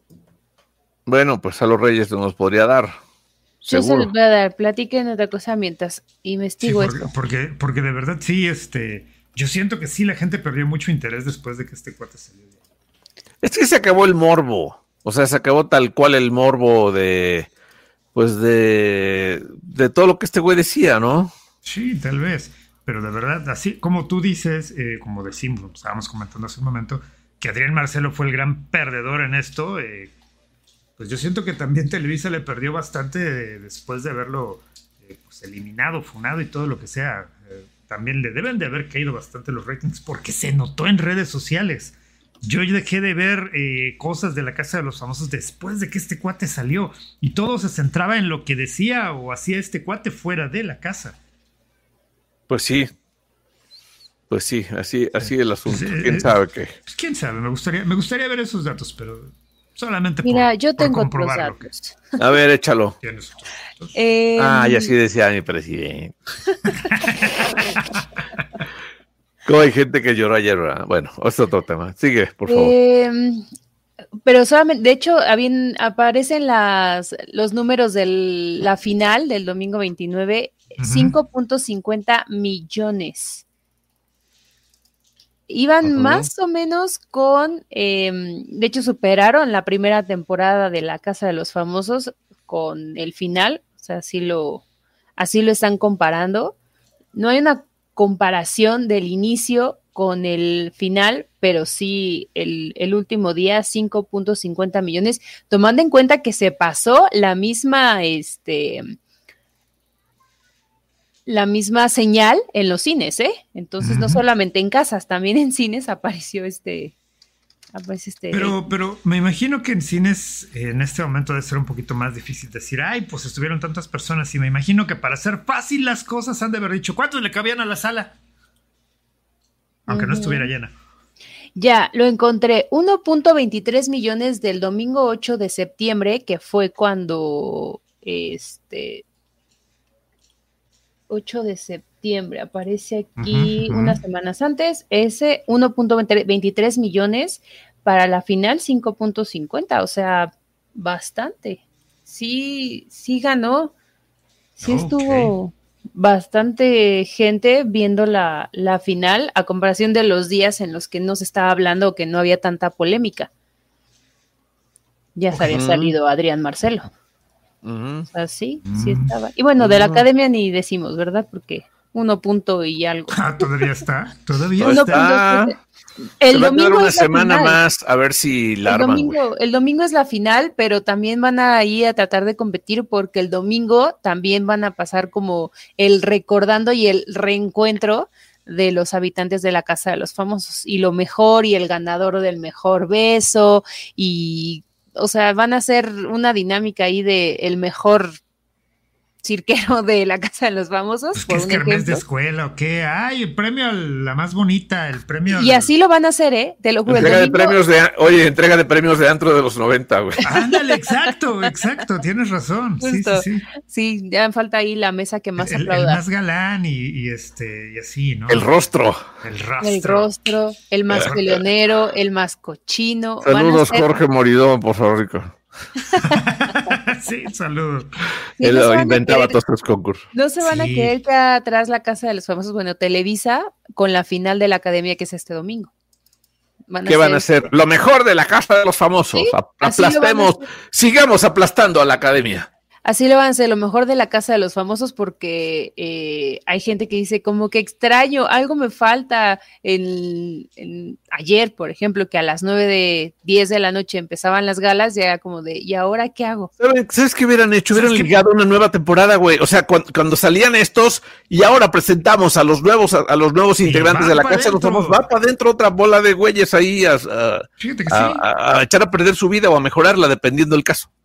Bueno, pues a los Reyes nos podría dar. Yo seguro. Se los voy a dar, platiquen otra cosa mientras investigo sí, porque, esto. Porque, porque de verdad sí, este, yo siento que sí la gente perdió mucho interés después de que este cuate salió. Es que se acabó el morbo, o sea, se acabó tal cual el morbo de, pues de, de todo lo que este güey decía, ¿no? Sí, tal vez, pero de verdad, así como tú dices, eh, como decimos, estábamos comentando hace un momento, que Adrián Marcelo fue el gran perdedor en esto, eh, pues yo siento que también Televisa le perdió bastante eh, después de haberlo eh, pues eliminado, funado y todo lo que sea. Eh, también le deben de haber caído bastante los ratings porque se notó en redes sociales. Yo dejé de ver eh, cosas de la Casa de los Famosos después de que este cuate salió y todo se centraba en lo que decía o hacía este cuate fuera de la casa. Pues sí. Pues sí, así, así el asunto. Pues, eh, ¿Quién sabe qué? Pues quién sabe, me gustaría, me gustaría ver esos datos, pero... Solamente Mira, por, yo tengo por comprobarlo. datos. A ver, échalo. ¿Tienes otros datos? Eh, ah, y así decía mi presidente. Como hay gente que lloró ayer, ¿verdad? Bueno, es otro tema. Sigue, por favor. Eh, pero solamente, de hecho, habían, aparecen las, los números de la final del domingo veintinueve, uh-huh. cinco punto cincuenta millones. Iban uh-huh. más o menos con, eh, de hecho superaron la primera temporada de La Casa de los Famosos con el final, o sea, así lo, así lo están comparando. No hay una comparación del inicio con el final, pero sí el, el último día, cinco punto cincuenta millones, tomando en cuenta que se pasó la misma, este... la misma señal en los cines, ¿eh? Entonces, uh-huh. no solamente en casas, también en cines apareció este... Apareció este pero, pero me imagino que en cines en este momento debe ser un poquito más difícil decir, ay, pues estuvieron tantas personas, y me imagino que para hacer fácil las cosas han de haber dicho, ¿cuántos le cabían a la sala? Aunque uh-huh. no estuviera llena. Ya, lo encontré, uno punto veintitrés millones del domingo ocho de septiembre, que fue cuando, este... ocho de septiembre, aparece aquí uh-huh, uh-huh. unas semanas antes, ese uno punto veintitrés millones, para la final cinco punto cincuenta, o sea, bastante. Sí, sí ganó, sí Okay. estuvo bastante gente viendo la, la final a comparación de los días en los que no se estaba hablando o que no había tanta polémica. Ya se había Ujú. salido Adrián Marcelo. Ujú. O sea, sí, sí estaba. Y bueno, de la Mm. academia ni decimos, ¿verdad? Porque uno punto y algo. Ah, todavía está, todavía Todavía está. está. El Se va a quedar domingo una es la semana final. más a ver si la El arman, güey. domingo, el domingo es la final, pero también van a ir a tratar de competir porque el domingo también van a pasar como el recordando y el reencuentro de los habitantes de la Casa de los Famosos y lo mejor y el ganador del mejor beso y, o sea, van a hacer una dinámica ahí de el mejor cirquero de la Casa de los Famosos, Pues, ¿qué por es un kermés de ejemplo. escuela o qué? Ay, el premio a la más bonita, el premio Y al- así lo van a hacer, ¿eh? Te lo juro. El Entrega de domingo, premios de, oye, entrega de premios de antro de los noventa, güey. Ándale, exacto, exacto, tienes razón. Sí, sí, Justo. sí. sí, ya falta ahí la mesa que más El, el aplauda. más galán y, y este y así, ¿no? El rostro. El rostro. El rostro, el más peleonero, el más cochino. van a Saludos, ser- Jorge Moridón, por favor, Rico. Sí, saludos. Sí, Él no se van a inventaba querer- todos estos concursos. No se van a Sí. querer quedar atrás la Casa de los Famosos, bueno, Televisa, con la final de la Academia que es este domingo. Van ¿Qué van a hacer? Lo mejor de la Casa de los Famosos. Sí, A- así lo van a Aplastemos, sigamos aplastando a la academia. Así lo van a hacer, lo mejor de la Casa de los Famosos, porque eh, hay gente que dice como que extraño, algo me falta. En, en- ayer, por ejemplo, que a las nueve de diez de la noche empezaban las galas, ya era como de, ¿y ahora qué hago? ¿Saben- ¿Sabes qué hubieran hecho? Hubieran ¿Sabes qué? ligado una nueva temporada, güey. O sea, cuando, cuando salían estos y ahora presentamos a los nuevos a, a los nuevos Y integrantes va de la pa' Casa de los dentro. Famosos. Va para adentro otra bola de güeyes ahí a, a- Fíjate que a- sí. a- a echar a perder su vida o a mejorarla, dependiendo del caso.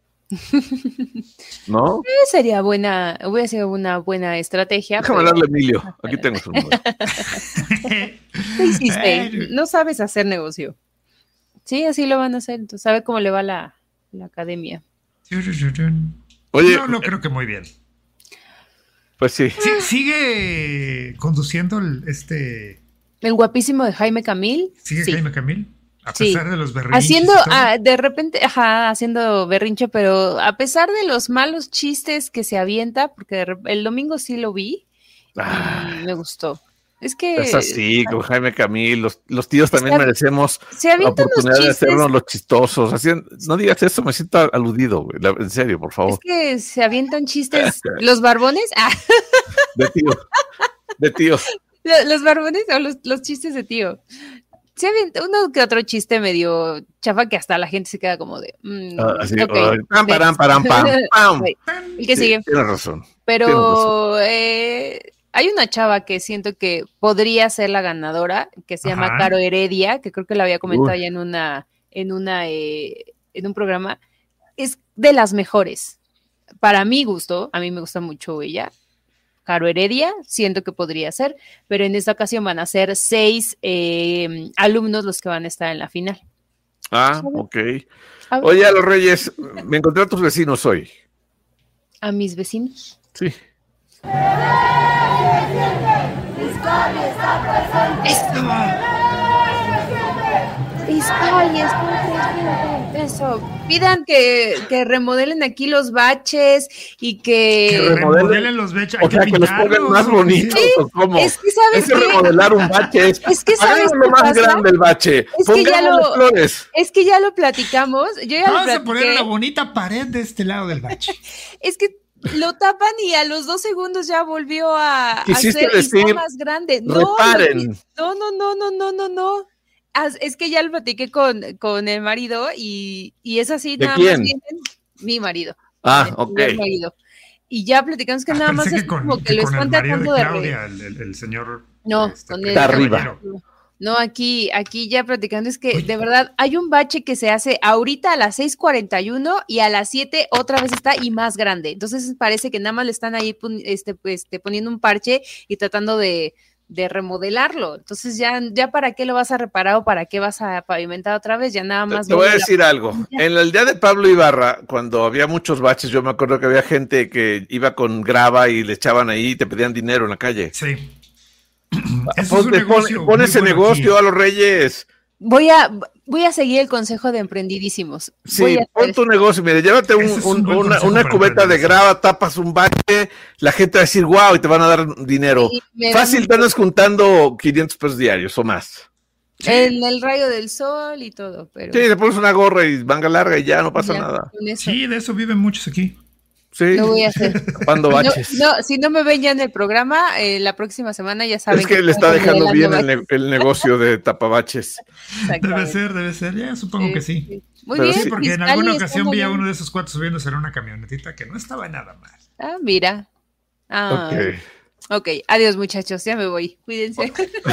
¿No? Eh, sería buena, hubiera sido una buena estrategia. Déjame pero- hablarle a Emilio. Aquí tengo su número. ¿Qué hiciste? Bueno. No sabes hacer negocio. Sí, así lo van a hacer. Entonces, sabe cómo le va la, la academia. Oye, no, no creo que muy bien. pues sí. Sí, sigue conduciendo el, este. El guapísimo de Jaime Camil. Sigue sí. Jaime Camil. A Sí. pesar de los berrinches. Haciendo, y todo. ah, de repente, ajá, haciendo berrinche, pero a pesar de los malos chistes que se avienta, porque de rep- el domingo sí lo vi, Ah, y me gustó. Es que es así, con Jaime Camil. Los, los tíos también Está- merecemos se la avientan unos oportunidad de chistes. hacernos los chistosos. Así, no digas eso, me siento aludido, güey. La- En serio, por favor. Es que se avientan chistes. Los barbones, ah, De tío. De tío. lo- los barbones o los, los chistes de tío. Se avienta uno que otro chiste medio chafa que hasta la gente se queda como de. mm, Ah, así, ok, ay, pam, next. param, param, pam, pam. Ok, el que Sí, sigue. tienes razón. Pero eh, hay una chava que siento que podría ser la ganadora, que se llama Ajá. Caro Heredia, que creo que la había comentado Uy. ya en una, en una, eh, en un programa. Es de las mejores. Para mi gusto, a mí me gusta mucho ella. Caro Heredia, siento que podría ser, pero en esta ocasión van a ser seis eh, alumnos los que van a estar en la final. Ah, ok. A, ver, Oye, a los Reyes, me encontré a tus vecinos hoy. a mis vecinos. Sí. Fiscal, eso. Pidan que, que remodelen aquí los baches y Que que. remodelen. remodelen los bechos. O sea, que los pongan más bonitos, ¿o cómo? Es que sabes Es que qué? remodelar un bache. Es, Es que sabes hagámoslo qué más pasa? grande el bache. Es que ya Pongámosle lo- flores. Es que ya lo platicamos. Yo ya lo Vamos a poner platiqué. una bonita pared de este lado del bache. Es que lo tapan y a los dos segundos ya volvió a Quisiste hacer y está decir, más grande. No, reparen. no, no, no, no, no, no, no. As- Es que ya lo platiqué con, con el marido y, y es así, ¿De nada quién? más vienen mi marido. Ah, mi ok. primer marido. Y ya platicamos que Ah, nada más pensé es que con, como que que lo con el están marido de tratando de... re- Claudia, el, el- el señor. No, este, con que- el Está arriba. caballero. No, aquí, aquí ya platicando, es que de verdad hay un bache que se hace ahorita a las seis cuarenta y uno y a las siete otra vez está y más grande. Entonces parece que nada más le están ahí pon- este, pues, este, poniendo un parche y tratando de, de remodelarlo. Entonces ya, ya para qué lo vas a reparar o para qué vas a pavimentar otra vez, ya nada Te, más. te voy a vuelve la- decir algo. En el día de Pablo Ibarra, cuando había muchos baches, yo me acuerdo que había gente que iba con grava y le echaban ahí y te pedían dinero en la calle. Sí. Ese es Pon, un pon- negocio pon muy ese bueno negocio aquí. a los Reyes. Voy a, voy a seguir el consejo de emprendidísimos. Sí, pon tu negocio, mire, llévate un, un, un una, una cubeta de grava, tapas un bache, la gente va a decir, wow, y te van a dar dinero. Sí, fácil, te andas juntando quinientos pesos diarios o más. En el rayo del sol y todo, pero... Sí, le pones una gorra y manga larga y ya no pasa ya, nada. Sí, de eso viven muchos aquí. Sí. Lo voy a hacer. Tapando baches. No, no, si no me ven ya en el programa, eh, la próxima semana ya saben. Es que, que le está dejando bien el, ne el negocio de tapabaches. Debe ser, debe ser, ya supongo sí, que sí. sí. Muy Pero bien. Sí, porque en alguna ocasión vi a uno de esos cuates subiéndose en una camionetita que no estaba nada mal. Ah, mira. Ah. Ok. Ok, adiós muchachos, ya me voy. Cuídense.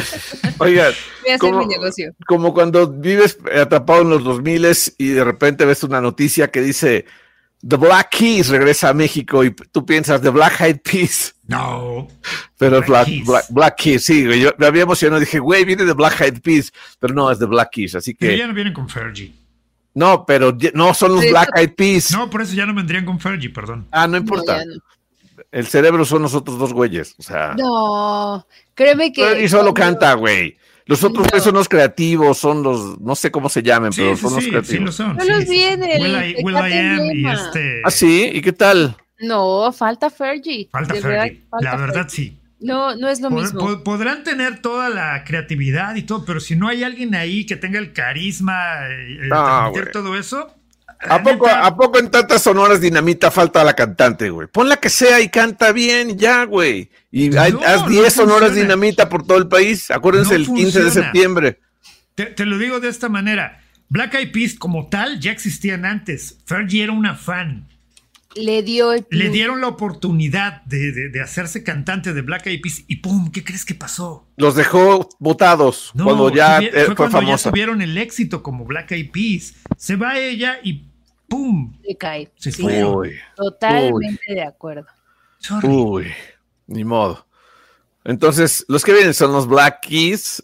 Oigan, voy a hacer como, mi negocio. Como cuando vives atrapado en los dos miles y de repente ves una noticia que dice The Black Keys regresa a México y tú piensas The Black Eyed Peas. No. Pero Black, Black, Keys. Black, Black Keys, sí, yo me había emocionado, dije, güey, viene The Black Eyed Peas, pero no, es The Black Keys, así que... Pero ya no vienen con Fergie. No, pero no son los Black Eyed Peas. No, por eso ya no vendrían con Fergie, perdón. Ah, no importa. No, el cerebro son los otros dos güeyes, o sea... No, créeme que... Y solo canta, güey. Los otros no. son los creativos, son los, no sé cómo se llamen, sí, pero sí, son los sí, creativos. Sí, lo son. No sí, los sí. viene. Will I, Will I Am y este... Ah, sí, ¿y qué tal? No, falta Fergie. Falta Fergie, verdad, falta la verdad Fergie. sí. No, no es lo Pod, mismo. Pod, podrán tener toda la creatividad y todo, pero si no hay alguien ahí que tenga el carisma, eh, no, transmitir todo eso... ¿A poco, ¿A poco en tantas sonoras dinamita falta la cantante, güey? Ponla que sea y canta bien, ya, güey. Y no, hay, haz diez no sonoras dinamita por todo el país. Acuérdense, no el funciona. quince de septiembre. Te, te lo digo de esta manera. Black Eyed Peas como tal ya existían antes. Fergie era una fan. Le dio el Le dieron la oportunidad de, de, de hacerse cantante de Black Eyed Peas y ¡pum! ¿Qué crees que pasó? Los dejó botados no, cuando ya fue, eh, fue cuando famosa. ya tuvieron el éxito como Black Eyed Peas. Se va ella y ¡pum! Se cae. Se sí. fue. Uy, Totalmente uy. de acuerdo. Sorry. Uy, ni modo. Entonces, los que vienen son los Black Keys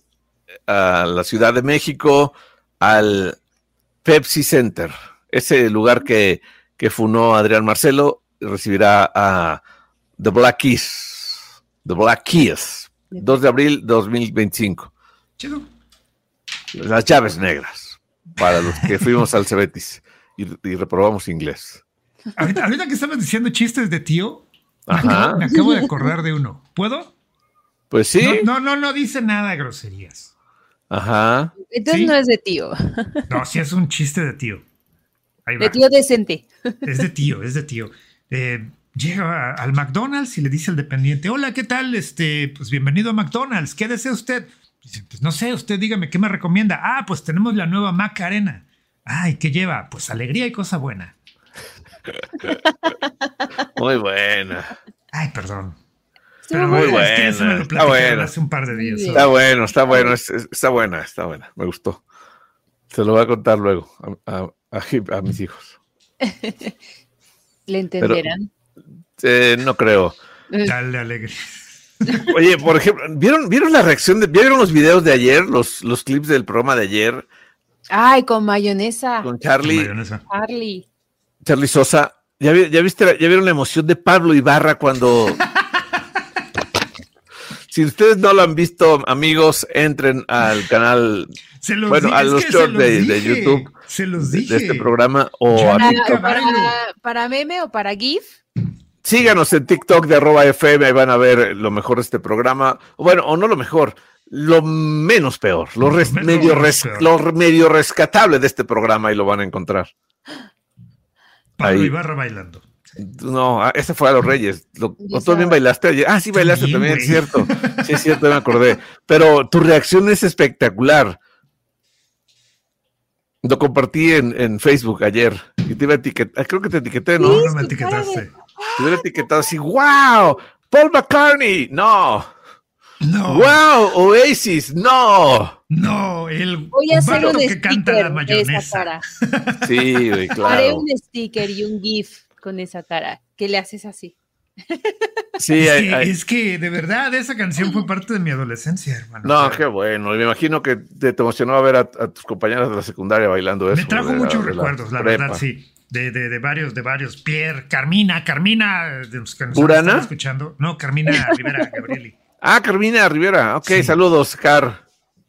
a la Ciudad de México, al Pepsi Center. Ese lugar que, que funó Adrián Marcelo recibirá a The Black Keys. The Black Keys. dos de abril de dos mil veinticinco. Chido. Las llaves negras. Para los que fuimos al Cebetis y, y reprobamos inglés. Ahorita, ahorita que estabas diciendo chistes de tío, Ajá. Me, acabo, me acabo de acordar de uno. ¿Puedo? Pues sí. No, no, no, no dice nada de groserías. Ajá. Entonces ¿Sí? no es de tío. No, sí es un chiste de tío. Ahí va. De tío decente. Es de tío, es de tío. Eh, llega al McDonald's y le dice al dependiente, hola, ¿qué tal? Este, pues bienvenido a McDonald's, ¿qué desea usted? Dice, pues no sé, usted dígame, ¿qué me recomienda? Ah, pues tenemos la nueva Macarena. Ay, ¿qué lleva? Pues alegría y cosa buena. Muy buena. Ay, perdón. Pero muy es buena. Que eso me lo está bueno. hace un par de días. Está bueno, está bueno, es, es, está buena, está buena. Me gustó. Se lo voy a contar luego a, a, a, a mis hijos. ¿Le entenderán? Pero, eh, no creo. Dale alegría. Oye, por ejemplo, ¿vieron, ¿vieron la reacción? De, ¿Vieron los videos de ayer? Los, los clips del programa de ayer. Ay, con mayonesa. Con Charlie. Con mayonesa. Charlie. Charlie Sosa. ¿Ya, vi, ya, viste, ¿Ya vieron la emoción de Pablo Ibarra cuando... Si ustedes no lo han visto, amigos, entren al canal, se los bueno, dije, a los shorts de, de YouTube se los de, dije. de este programa o Yo a para, TikTok. para, para meme o para GIF. Síganos en TikTok de arroba F M, ahí van a ver lo mejor de este programa. Bueno, o no lo mejor, lo menos peor, lo, res, menos medio, res, peor. lo medio rescatable de este programa, y lo van a encontrar. Pablo ahí. Ibarra bailando. No, ese fue a los Reyes. Lo, ¿Tú también bailaste ayer? Ah, sí, bailaste sí, también, es cierto. Sí, es cierto, me acordé. Pero tu reacción es espectacular. Lo compartí en, en Facebook ayer. Y te iba a etiquetar. Creo que te etiqueté, ¿no? No, no me etiquetaste. Te hubiera etiquetado así, ¡wow! ¡Paul McCartney! ¡No! No. ¡Wow! ¡Oasis! ¡No! No, el Voy a hacer un que canta la mayonesa. Esa cara. Sí, güey, claro. Haré un sticker y un GIF con esa cara, que le haces así. Sí, es, hay, que, hay. es que de verdad esa canción fue parte de mi adolescencia, hermano. No, qué bueno. Me imagino que te, te emocionó ver a, a tus compañeras de la secundaria bailando eso. Me trajo de, muchos de recuerdos, la, la verdad, sí. De, de, de varios, de varios. Pierre, Carmina, Carmina, de los que nos están escuchando. No, Carmina Rivera Gabrieli. Ah, Carmina Rivera. Ok, sí. Saludos, Car.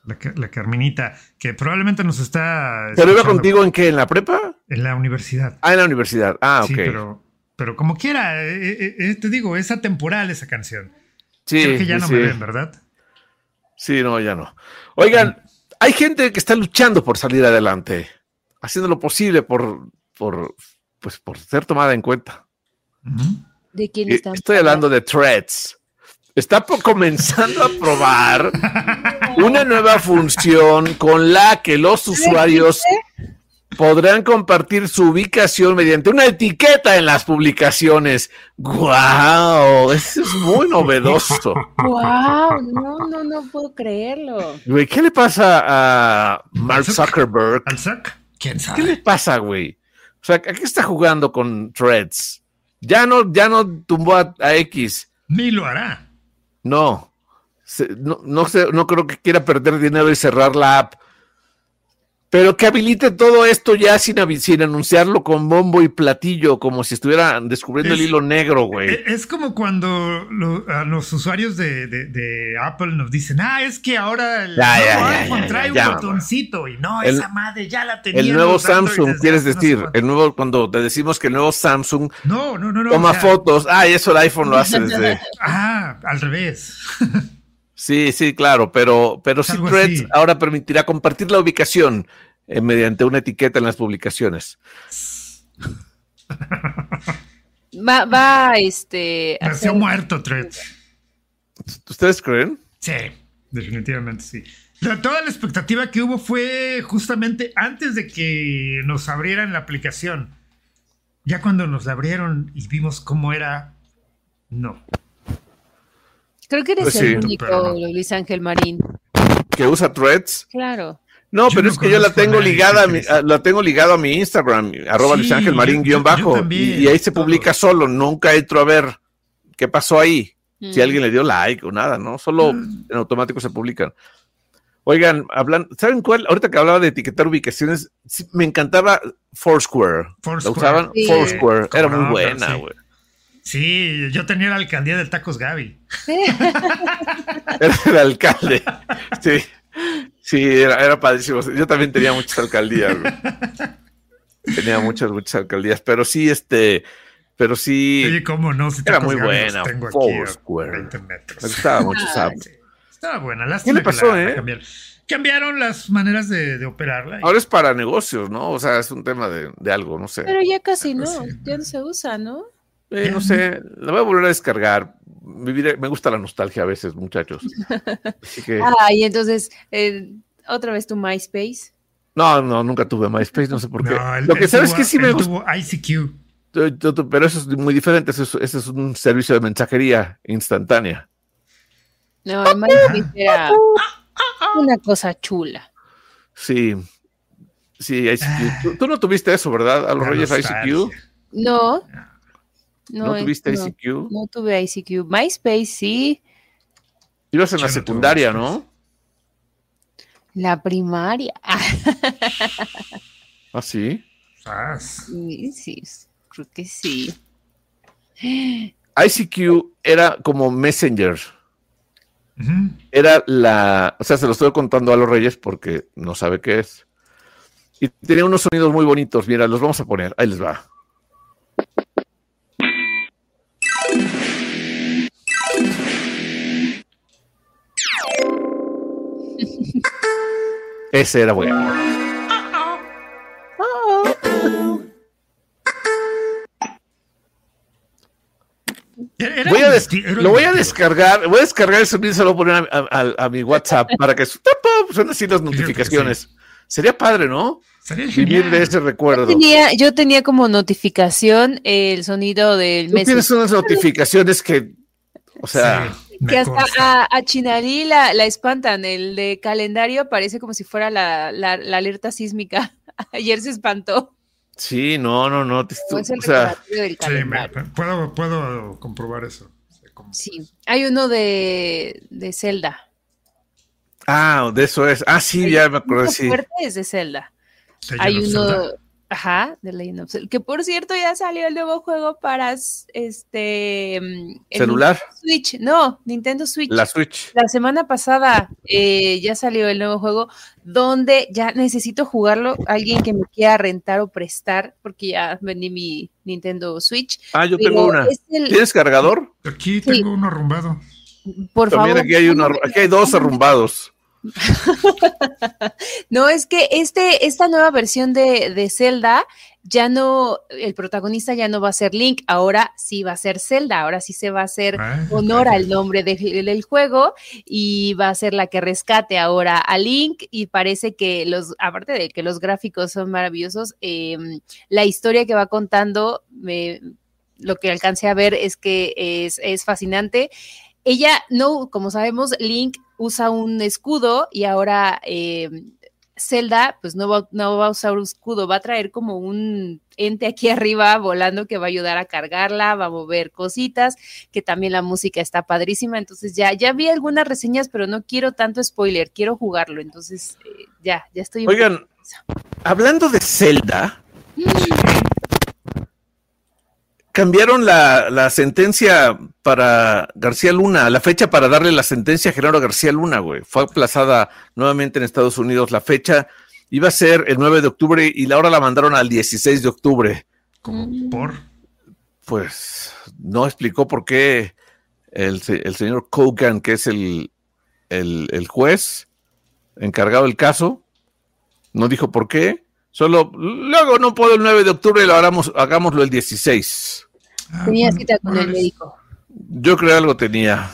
La, la Carminita, que probablemente nos está... ¿Pero iba contigo en qué? ¿En la prepa? En la universidad. Ah, en la universidad. Ah, ok. Sí, pero, pero como quiera, eh, eh, te digo, es atemporal esa canción. Sí, creo que ya no sí. me ven, ¿verdad? Sí, no, ya no. Oigan, hay gente que está luchando por salir adelante, haciendo lo posible por, por, pues, por ser tomada en cuenta. Uh-huh. ¿De quién Eh, están Estoy hablando de Threads. Está por- comenzando a probar una nueva función con la que los usuarios podrán compartir su ubicación mediante una etiqueta en las publicaciones. ¡Guau! Eso es muy novedoso. ¡Wow! No, no, no puedo creerlo. Güey, ¿qué le pasa a Mark Zuckerberg? ¿Al Zuck? ¿Quién ¿Qué le sabe? pasa, güey? O sea, ¿a qué está jugando con Threads? Ya no, ya no tumbó a, a X. Ni lo hará. No. Se- no, no sé, no creo que quiera perder dinero y cerrar la app. Pero que habilite todo esto ya sin, avi- sin anunciarlo con bombo y platillo, como si estuvieran descubriendo Es- el hilo negro, güey. Eh, Es como cuando lo- a los usuarios de, de- de Apple nos dicen, ah, es que ahora el Ya, nuevo ya, ya, iPhone ya, trae ya, ya, un botoncito y no, El- esa madre ya la tenía. El nuevo Samsung, quieres decir, El... el nuevo, cuando te decimos que el nuevo Samsung No, no, no, no. toma o sea, fotos. Ah, y eso el iPhone lo hace desde. Ah, al revés. Sí, sí, claro, pero, pero sí Algo Threads así. ahora permitirá compartir la ubicación eh, mediante una etiqueta en las publicaciones. Va, va, este. a Nació hacer- muerto, Threads. ¿Ustedes creen? Sí, definitivamente sí. La- toda la expectativa que hubo fue justamente antes de que nos abrieran la aplicación. Ya cuando nos la abrieron y vimos cómo era, no. Creo que eres Pues el sí, único, pero no. Luis Ángel Marín. ¿Que usa Threads? Claro. No, Yo pero no es que yo la conozco a tengo nadie ligada a que mi, utilice. a- la tengo ligado a mi Instagram, arroba Sí, Luis Ángel Marín yo- guión yo- bajo, yo también, y, y ahí se todo. publica solo, nunca entro a ver qué pasó ahí, si Mm. alguien le dio like o nada, ¿no? Solo Mm. en automático se publican. Oigan, hablan, ¿saben cuál? Ahorita que hablaba de etiquetar ubicaciones, sí, me encantaba Foursquare. Foursquare. ¿La usaban? Sí. Foursquare, era Cómo muy no, buena, sí. güey. Sí, yo tenía la alcaldía del Tacos Gaby. Era el alcalde. Sí, sí, era, era padrísimo. Yo también tenía muchas alcaldías, güey. Tenía muchas, muchas alcaldías, pero sí, este, pero sí, Oye, cómo no, si era Tacos muy Gaby los buena, tengo aquí a Foursquare. veinte metros. me gustaba mucho esa. Ah, Sí, estaba buena. Lástima ¿Qué le que pasó, la- la eh? cambiaron. Cambiaron las maneras de, de operarla. y- Ahora es para negocios, ¿no? O sea, es un tema de, de algo, no sé. Pero ya casi no, Sí. ya no se usa, ¿no? Eh, no sé, la voy a volver a descargar. Vivir- me gusta la nostalgia a veces, muchachos. Así que, Ah, y entonces, eh, otra vez tu MySpace. no, no, nunca tuve MySpace, no sé por qué. No, él- Lo que él sabes tuvo- que sí me él gusta. tuvo I C Q. Tu- tu- tu- Pero eso es muy diferente, eso es, ese es un servicio de mensajería instantánea. No, el MySpace era una cosa chula. Sí, sí, I C Q. Tú, tú no tuviste eso, ¿verdad? A los La Reyes I C Q. nostalgia. No. ¿No, es- tuviste no, I C Q? No tuve I C Q. MySpace sí. Ibas en Yo la no tuve secundaria, MySpace. ¿no? La primaria. Ah, ¿Ah, sí? Sas. sí, sí, creo que sí. I C Q era como Messenger. Ujú. Era la, o sea, se lo estoy contando a los Reyes porque no sabe qué es. Y tenía unos sonidos muy bonitos. Mira, los vamos a poner. Ahí les va. Ese era bueno. Era- era Voy a des- diverti- era lo voy a divertido. descargar. Voy a descargar el sonido y se lo voy a poner a, a- a mi WhatsApp para que su- suenen así las notificaciones. Sería padre, ¿no? Sería Vivir genial. de ese recuerdo. Tenía, yo tenía como notificación el sonido del Tú mes. tienes unas notificaciones que, o sea, Sí, me Que hasta consta. a, a Chinalí la, la espantan. El de calendario parece como si fuera la, la, la alerta sísmica. Ayer se espantó. sí, no, no, no. te- O es el o sea, recordatorio del Sí, me- calendario. puedo, puedo comprobar eso. Sí, como- Sí. Hay uno de, de Zelda. ah, de eso es. Ah, sí, ya me acordé, Uno sí. fuerte es de Zelda. Legend Hay of uno, Zelda. Ajá, The Legend of Zelda. Que por cierto ya salió el nuevo juego para este celular. Switch, no, Nintendo Switch. La Switch. La semana pasada eh, ya salió el nuevo juego donde ya necesito jugarlo. Alguien que me quiera rentar o prestar, porque ya vendí mi Nintendo Switch. Ah, yo tengo una. El... ¿Tienes cargador? Aquí tengo sí. uno arrumbado. Por También favor. Aquí hay, uno, aquí hay dos arrumbados. No, es que este, esta nueva versión de, de Zelda, ya no, el protagonista ya no va a ser Link, ahora sí va a ser Zelda, ahora sí se va a hacer ah, honor al nombre de, del juego y va a ser la que rescate ahora a Link y parece que los, aparte de que los gráficos son maravillosos, eh, la historia que va contando, eh, lo que alcancé a ver es que es, es fascinante. Ella, no, como sabemos, Link usa un escudo y ahora eh, Zelda, pues no va, no va a usar un escudo, va a traer como un ente aquí arriba volando que va a ayudar a cargarla, va a mover cositas, que también la música está padrísima, entonces ya, ya vi algunas reseñas, pero no quiero tanto spoiler, quiero jugarlo, entonces eh, ya, ya estoy... Oigan, hablando de Zelda... Cambiaron la, la sentencia para García Luna, la fecha para darle la sentencia a Genaro García Luna, güey. Fue aplazada nuevamente en Estados Unidos. La fecha iba a ser el nueve de octubre y ahora la mandaron al dieciséis de octubre. ¿Cómo? ¿Por? Pues no explicó por qué el, el señor Kogan, que es el, el, el juez encargado del caso, no dijo por qué. Solo, luego no puedo el nueve de octubre y lo hagamos, hagámoslo el dieciséis. Tenía cita con el médico. Yo creo que algo tenía.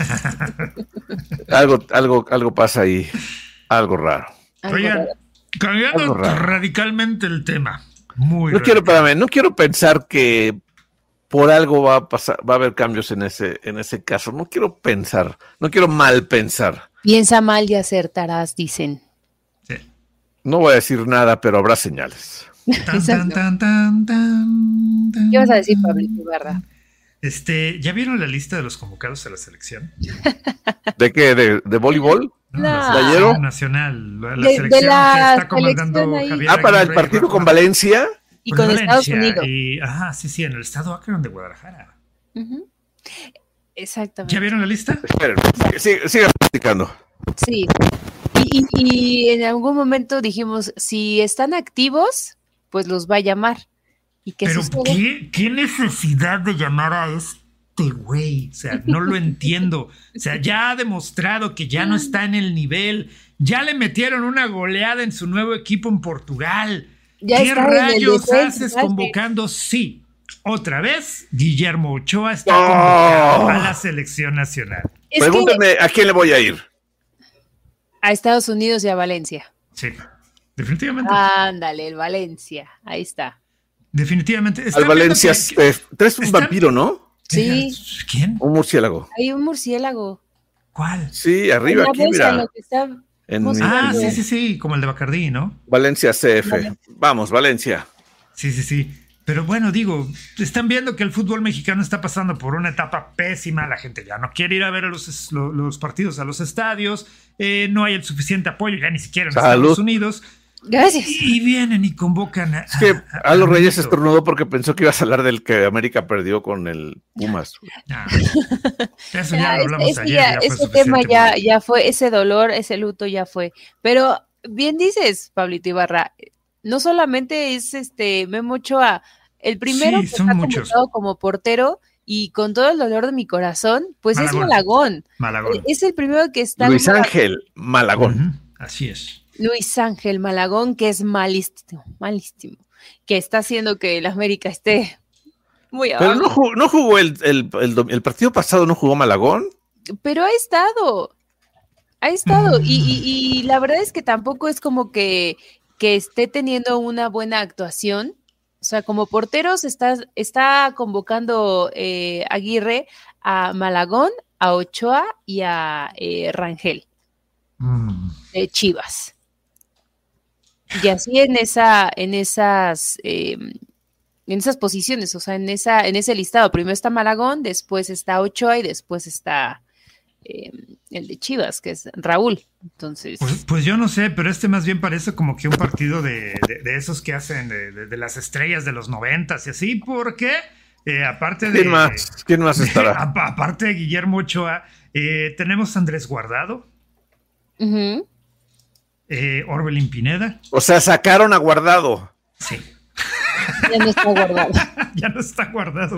algo, algo, algo pasa ahí. Algo raro. Oigan, cambiando radicalmente el tema. Muy no radical. quiero, espérame, no quiero pensar que por algo va a pasar, va a haber cambios en ese, en ese caso. No quiero pensar, no quiero mal pensar. Piensa mal y acertarás, dicen. Sí. No voy a decir nada, pero habrá señales. Tan, tan, tan, tan, tan, tan, ¿qué vas a decir, Pablito Ibarra? Este, ¿ya vieron la lista de los convocados a la selección? ¿De qué? ¿De, de voleibol? No, No. la selección nacional, la, la De- de selección la que está comandando selección ahí. Javier Ah, para el Aguirre partido con Rábago. Valencia. Y con Valencia, Estados Unidos. Y, ajá, sí, sí, en el estado Akron de Guadalajara. Ujú. Exactamente. ¿Ya vieron la lista? Esperen, sigue, sigue platicando. Sí. Y, y- y en algún momento dijimos, si están activos, pues los va a llamar. ¿Y qué Pero sucede? ¿qué, qué necesidad de llamar a este güey? O sea, no lo entiendo. O sea, ya ha demostrado que ya no está en el nivel. Ya le metieron una goleada en su nuevo equipo en Portugal. Ya ¿Qué está en el rayos defensa, haces salte. convocando? Sí, otra vez Guillermo Ochoa está No. convocado a la selección nacional. Es Pregúntame a quién le voy a ir. que a Estados Unidos y a Valencia. Sí, definitivamente. Ándale, el Valencia. Ahí está. Definitivamente. Al ¿Están Valencia. viendo que- eh, Traes un están- vampiro, ¿no? Sí. ¿Quién? Un murciélago. Hay un murciélago. ¿Cuál? Sí, arriba, En la aquí, bolsa, mira. lo que está- En ¿cómo se mi- Ah, llama? sí, sí, sí, como el de Bacardí, ¿no? Valencia C F. Vamos, Valencia. Sí, sí, sí. Pero bueno, digo, están viendo que el fútbol mexicano está pasando por una etapa pésima. La gente ya no quiere ir a ver a los, los, los partidos a los estadios. Eh, no hay el suficiente apoyo, ya ni siquiera en Salud. Estados Unidos. Gracias. Y vienen y convocan a. Es que a- a los Reyes Neto. estornudó porque pensó que ibas a hablar del que América perdió con el Pumas. Ah, eso ya Ya, lo hablamos ese, ayer. ya- ya fue ese tema suficiente, ya, güey. ya fue, ese dolor, ese luto ya fue. Pero bien dices, Pablito Ibarra, no solamente es este Memo Ochoa, el primero Sí, que son está muchos. convocado como portero y con todo el dolor de mi corazón, pues Malagón. es Malagón. Malagón. Es el primero que está Luis como- Ángel Malagón. Ujú, así es. Luis Ángel Malagón, que es malísimo, malísimo, que está haciendo que el América esté muy Pero abajo. no jugó, no jugó el, el, el dom- el partido pasado, ¿no jugó Malagón? Pero ha estado, ha estado, Mm. y, y- y la verdad es que tampoco es como que, que esté teniendo una buena actuación. O sea, como porteros está, está convocando eh, Aguirre a Malagón, a Ochoa y a eh, Rangel Mm. de Chivas. Y así en esa, en esas, eh, en esas posiciones, o sea, en esa, en ese listado. Primero está Malagón, después está Ochoa y después está eh, el de Chivas, que es Raúl. Entonces, pues, pues yo no sé, pero este más bien parece como que un partido de, de, de esos que hacen de, de, de las estrellas de los noventas y así, porque eh, aparte de... ¿Quién más? ¿Quién más estará? A, aparte de Guillermo Ochoa, eh, tenemos a Andrés Guardado, uh-huh. eh, Orbelín Pineda. O sea, sacaron a Guardado. Sí. Ya no está Guardado. Ya no está Guardado.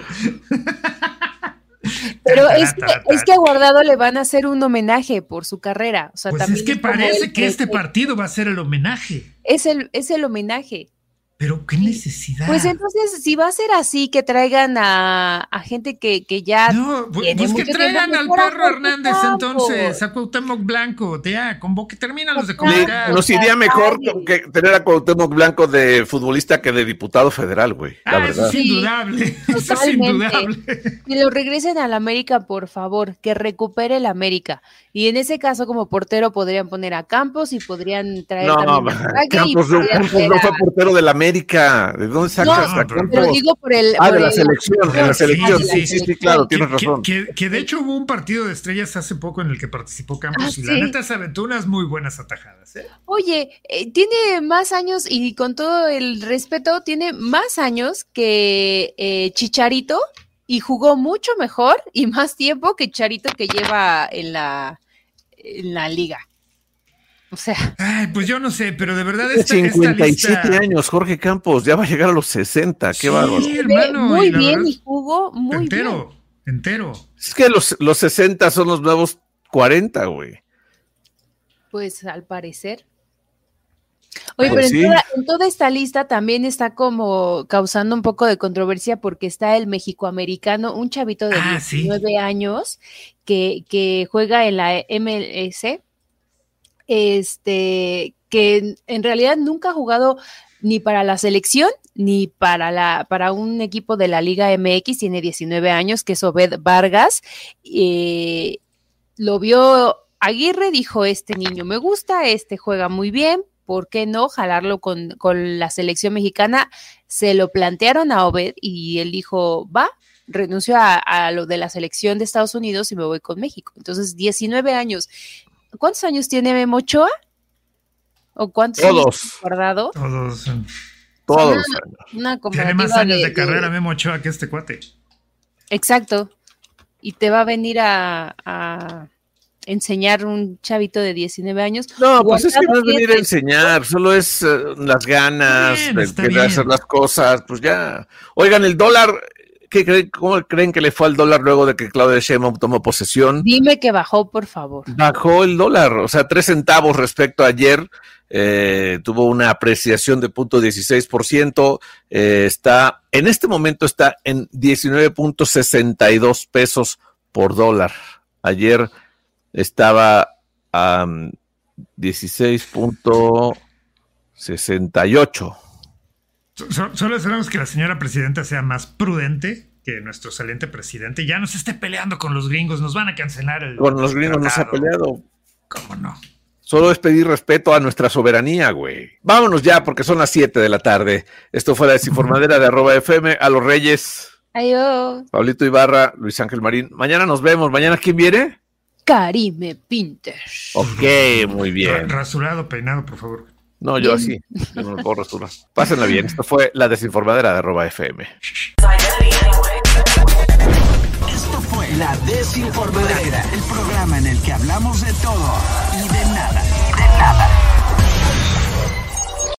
Pero es que, es que a Guardado le van a hacer un homenaje por su carrera. O sea, pues también es que es parece el, que este partido va a ser el homenaje. Es el, es el homenaje. Pero qué necesidad. Pues entonces, si va a ser así, que traigan a, a gente que, que ya. No, pues, pues que traigan al perro Hernández entonces, a Cuauhtémoc Blanco, ya, convoque, terminan los de convocar. Nos iría mejor que tener a Cuauhtémoc Blanco de futbolista que de diputado federal, güey. La ah, verdad. Eso es indudable. Eso es indudable. Que lo regresen al América, por favor, que recupere el América. Y en ese caso, como portero, podrían poner a Campos y podrían traer no, también a Campos, no, Campos no fue portero del América. ¿De dónde sacas no, a Campos? Pero digo por el. Ah, por de la el, selección, de la selección. Sí, Sí, sí, sí, sí, claro, tienes que, razón. Que, que, que de hecho hubo un partido de estrellas hace poco en el que participó Campos ah, y sí. la neta se aventó unas muy buenas atajadas, ¿eh? Oye, eh, tiene más años y con todo el respeto, tiene más años que eh, Chicharito y jugó mucho mejor y más tiempo que Chicharito que lleva en la, en la liga. O sea. Ay, pues yo no sé, pero de verdad esta, cincuenta y siete esta lista... años, Jorge Campos, ya va a llegar a los sesenta, qué sí, bárbaro. hermano, Muy y la bien verdad, y jugó muy entero, bien. entero. Es que los, los sesenta son los nuevos cuarenta, güey. Pues al parecer. Oye, Pues pero sí. en, toda, en toda esta lista también está como causando un poco de controversia porque está el mexicoamericano, un chavito de Ah, diecinueve sí. años que, que juega en la M L S, este, que en realidad nunca ha jugado ni para la selección ni para, la, para un equipo de la Liga M X, tiene diecinueve años, que es Obed Vargas. Eh, lo vio Aguirre, dijo, este niño me gusta, este juega muy bien, ¿por qué no jalarlo con, con la selección mexicana? Se lo plantearon a Obed y él dijo, va, renuncio a, a lo de la selección de Estados Unidos y me voy con México. Entonces, diecinueve años. ¿Cuántos años tiene Memo Ochoa? ¿O cuántos Todos. años ha guardado? Todos. Todos. Una, una Tiene más años de, de carrera de... Memo Ochoa que este cuate. Exacto. Y te va a venir a... a enseñar un chavito de diecinueve años. No, pues es que no es venir a enseñar, solo es uh, las ganas bien, de querer hacer las cosas, pues ya. Oigan, el dólar, ¿qué creen, ¿cómo creen que le fue al dólar luego de que Claudia Sheinbaum tomó posesión? Dime que bajó, por favor. Bajó el dólar, o sea, tres centavos respecto a ayer, eh, tuvo una apreciación de punto dieciséis por ciento, eh, está, en este momento está en diecinueve punto sesenta y dos pesos por dólar. Ayer estaba a um, dieciséis punto sesenta y ocho. So, solo esperamos que la señora presidenta sea más prudente que nuestro saliente presidente. Ya no se esté peleando con los gringos, nos van a cancelar el Con los gringos tratado. No se ha peleado. ¿Cómo no? Solo es pedir respeto a nuestra soberanía, güey. Vámonos ya, porque son las siete de la tarde. Esto fue la desinformadera de arroba F M. A los Reyes. Adiós. Pablito Ibarra, Luis Ángel Marín. Mañana nos vemos. ¿Mañana quién viene? Karime Pinter. Ok, muy bien. Rasurado, peinado, por favor. No, yo así. Yo no me puedo rasurar. Pásenla bien. Esto fue la desinformadera de arroba F M. Esto fue la desinformadera, el programa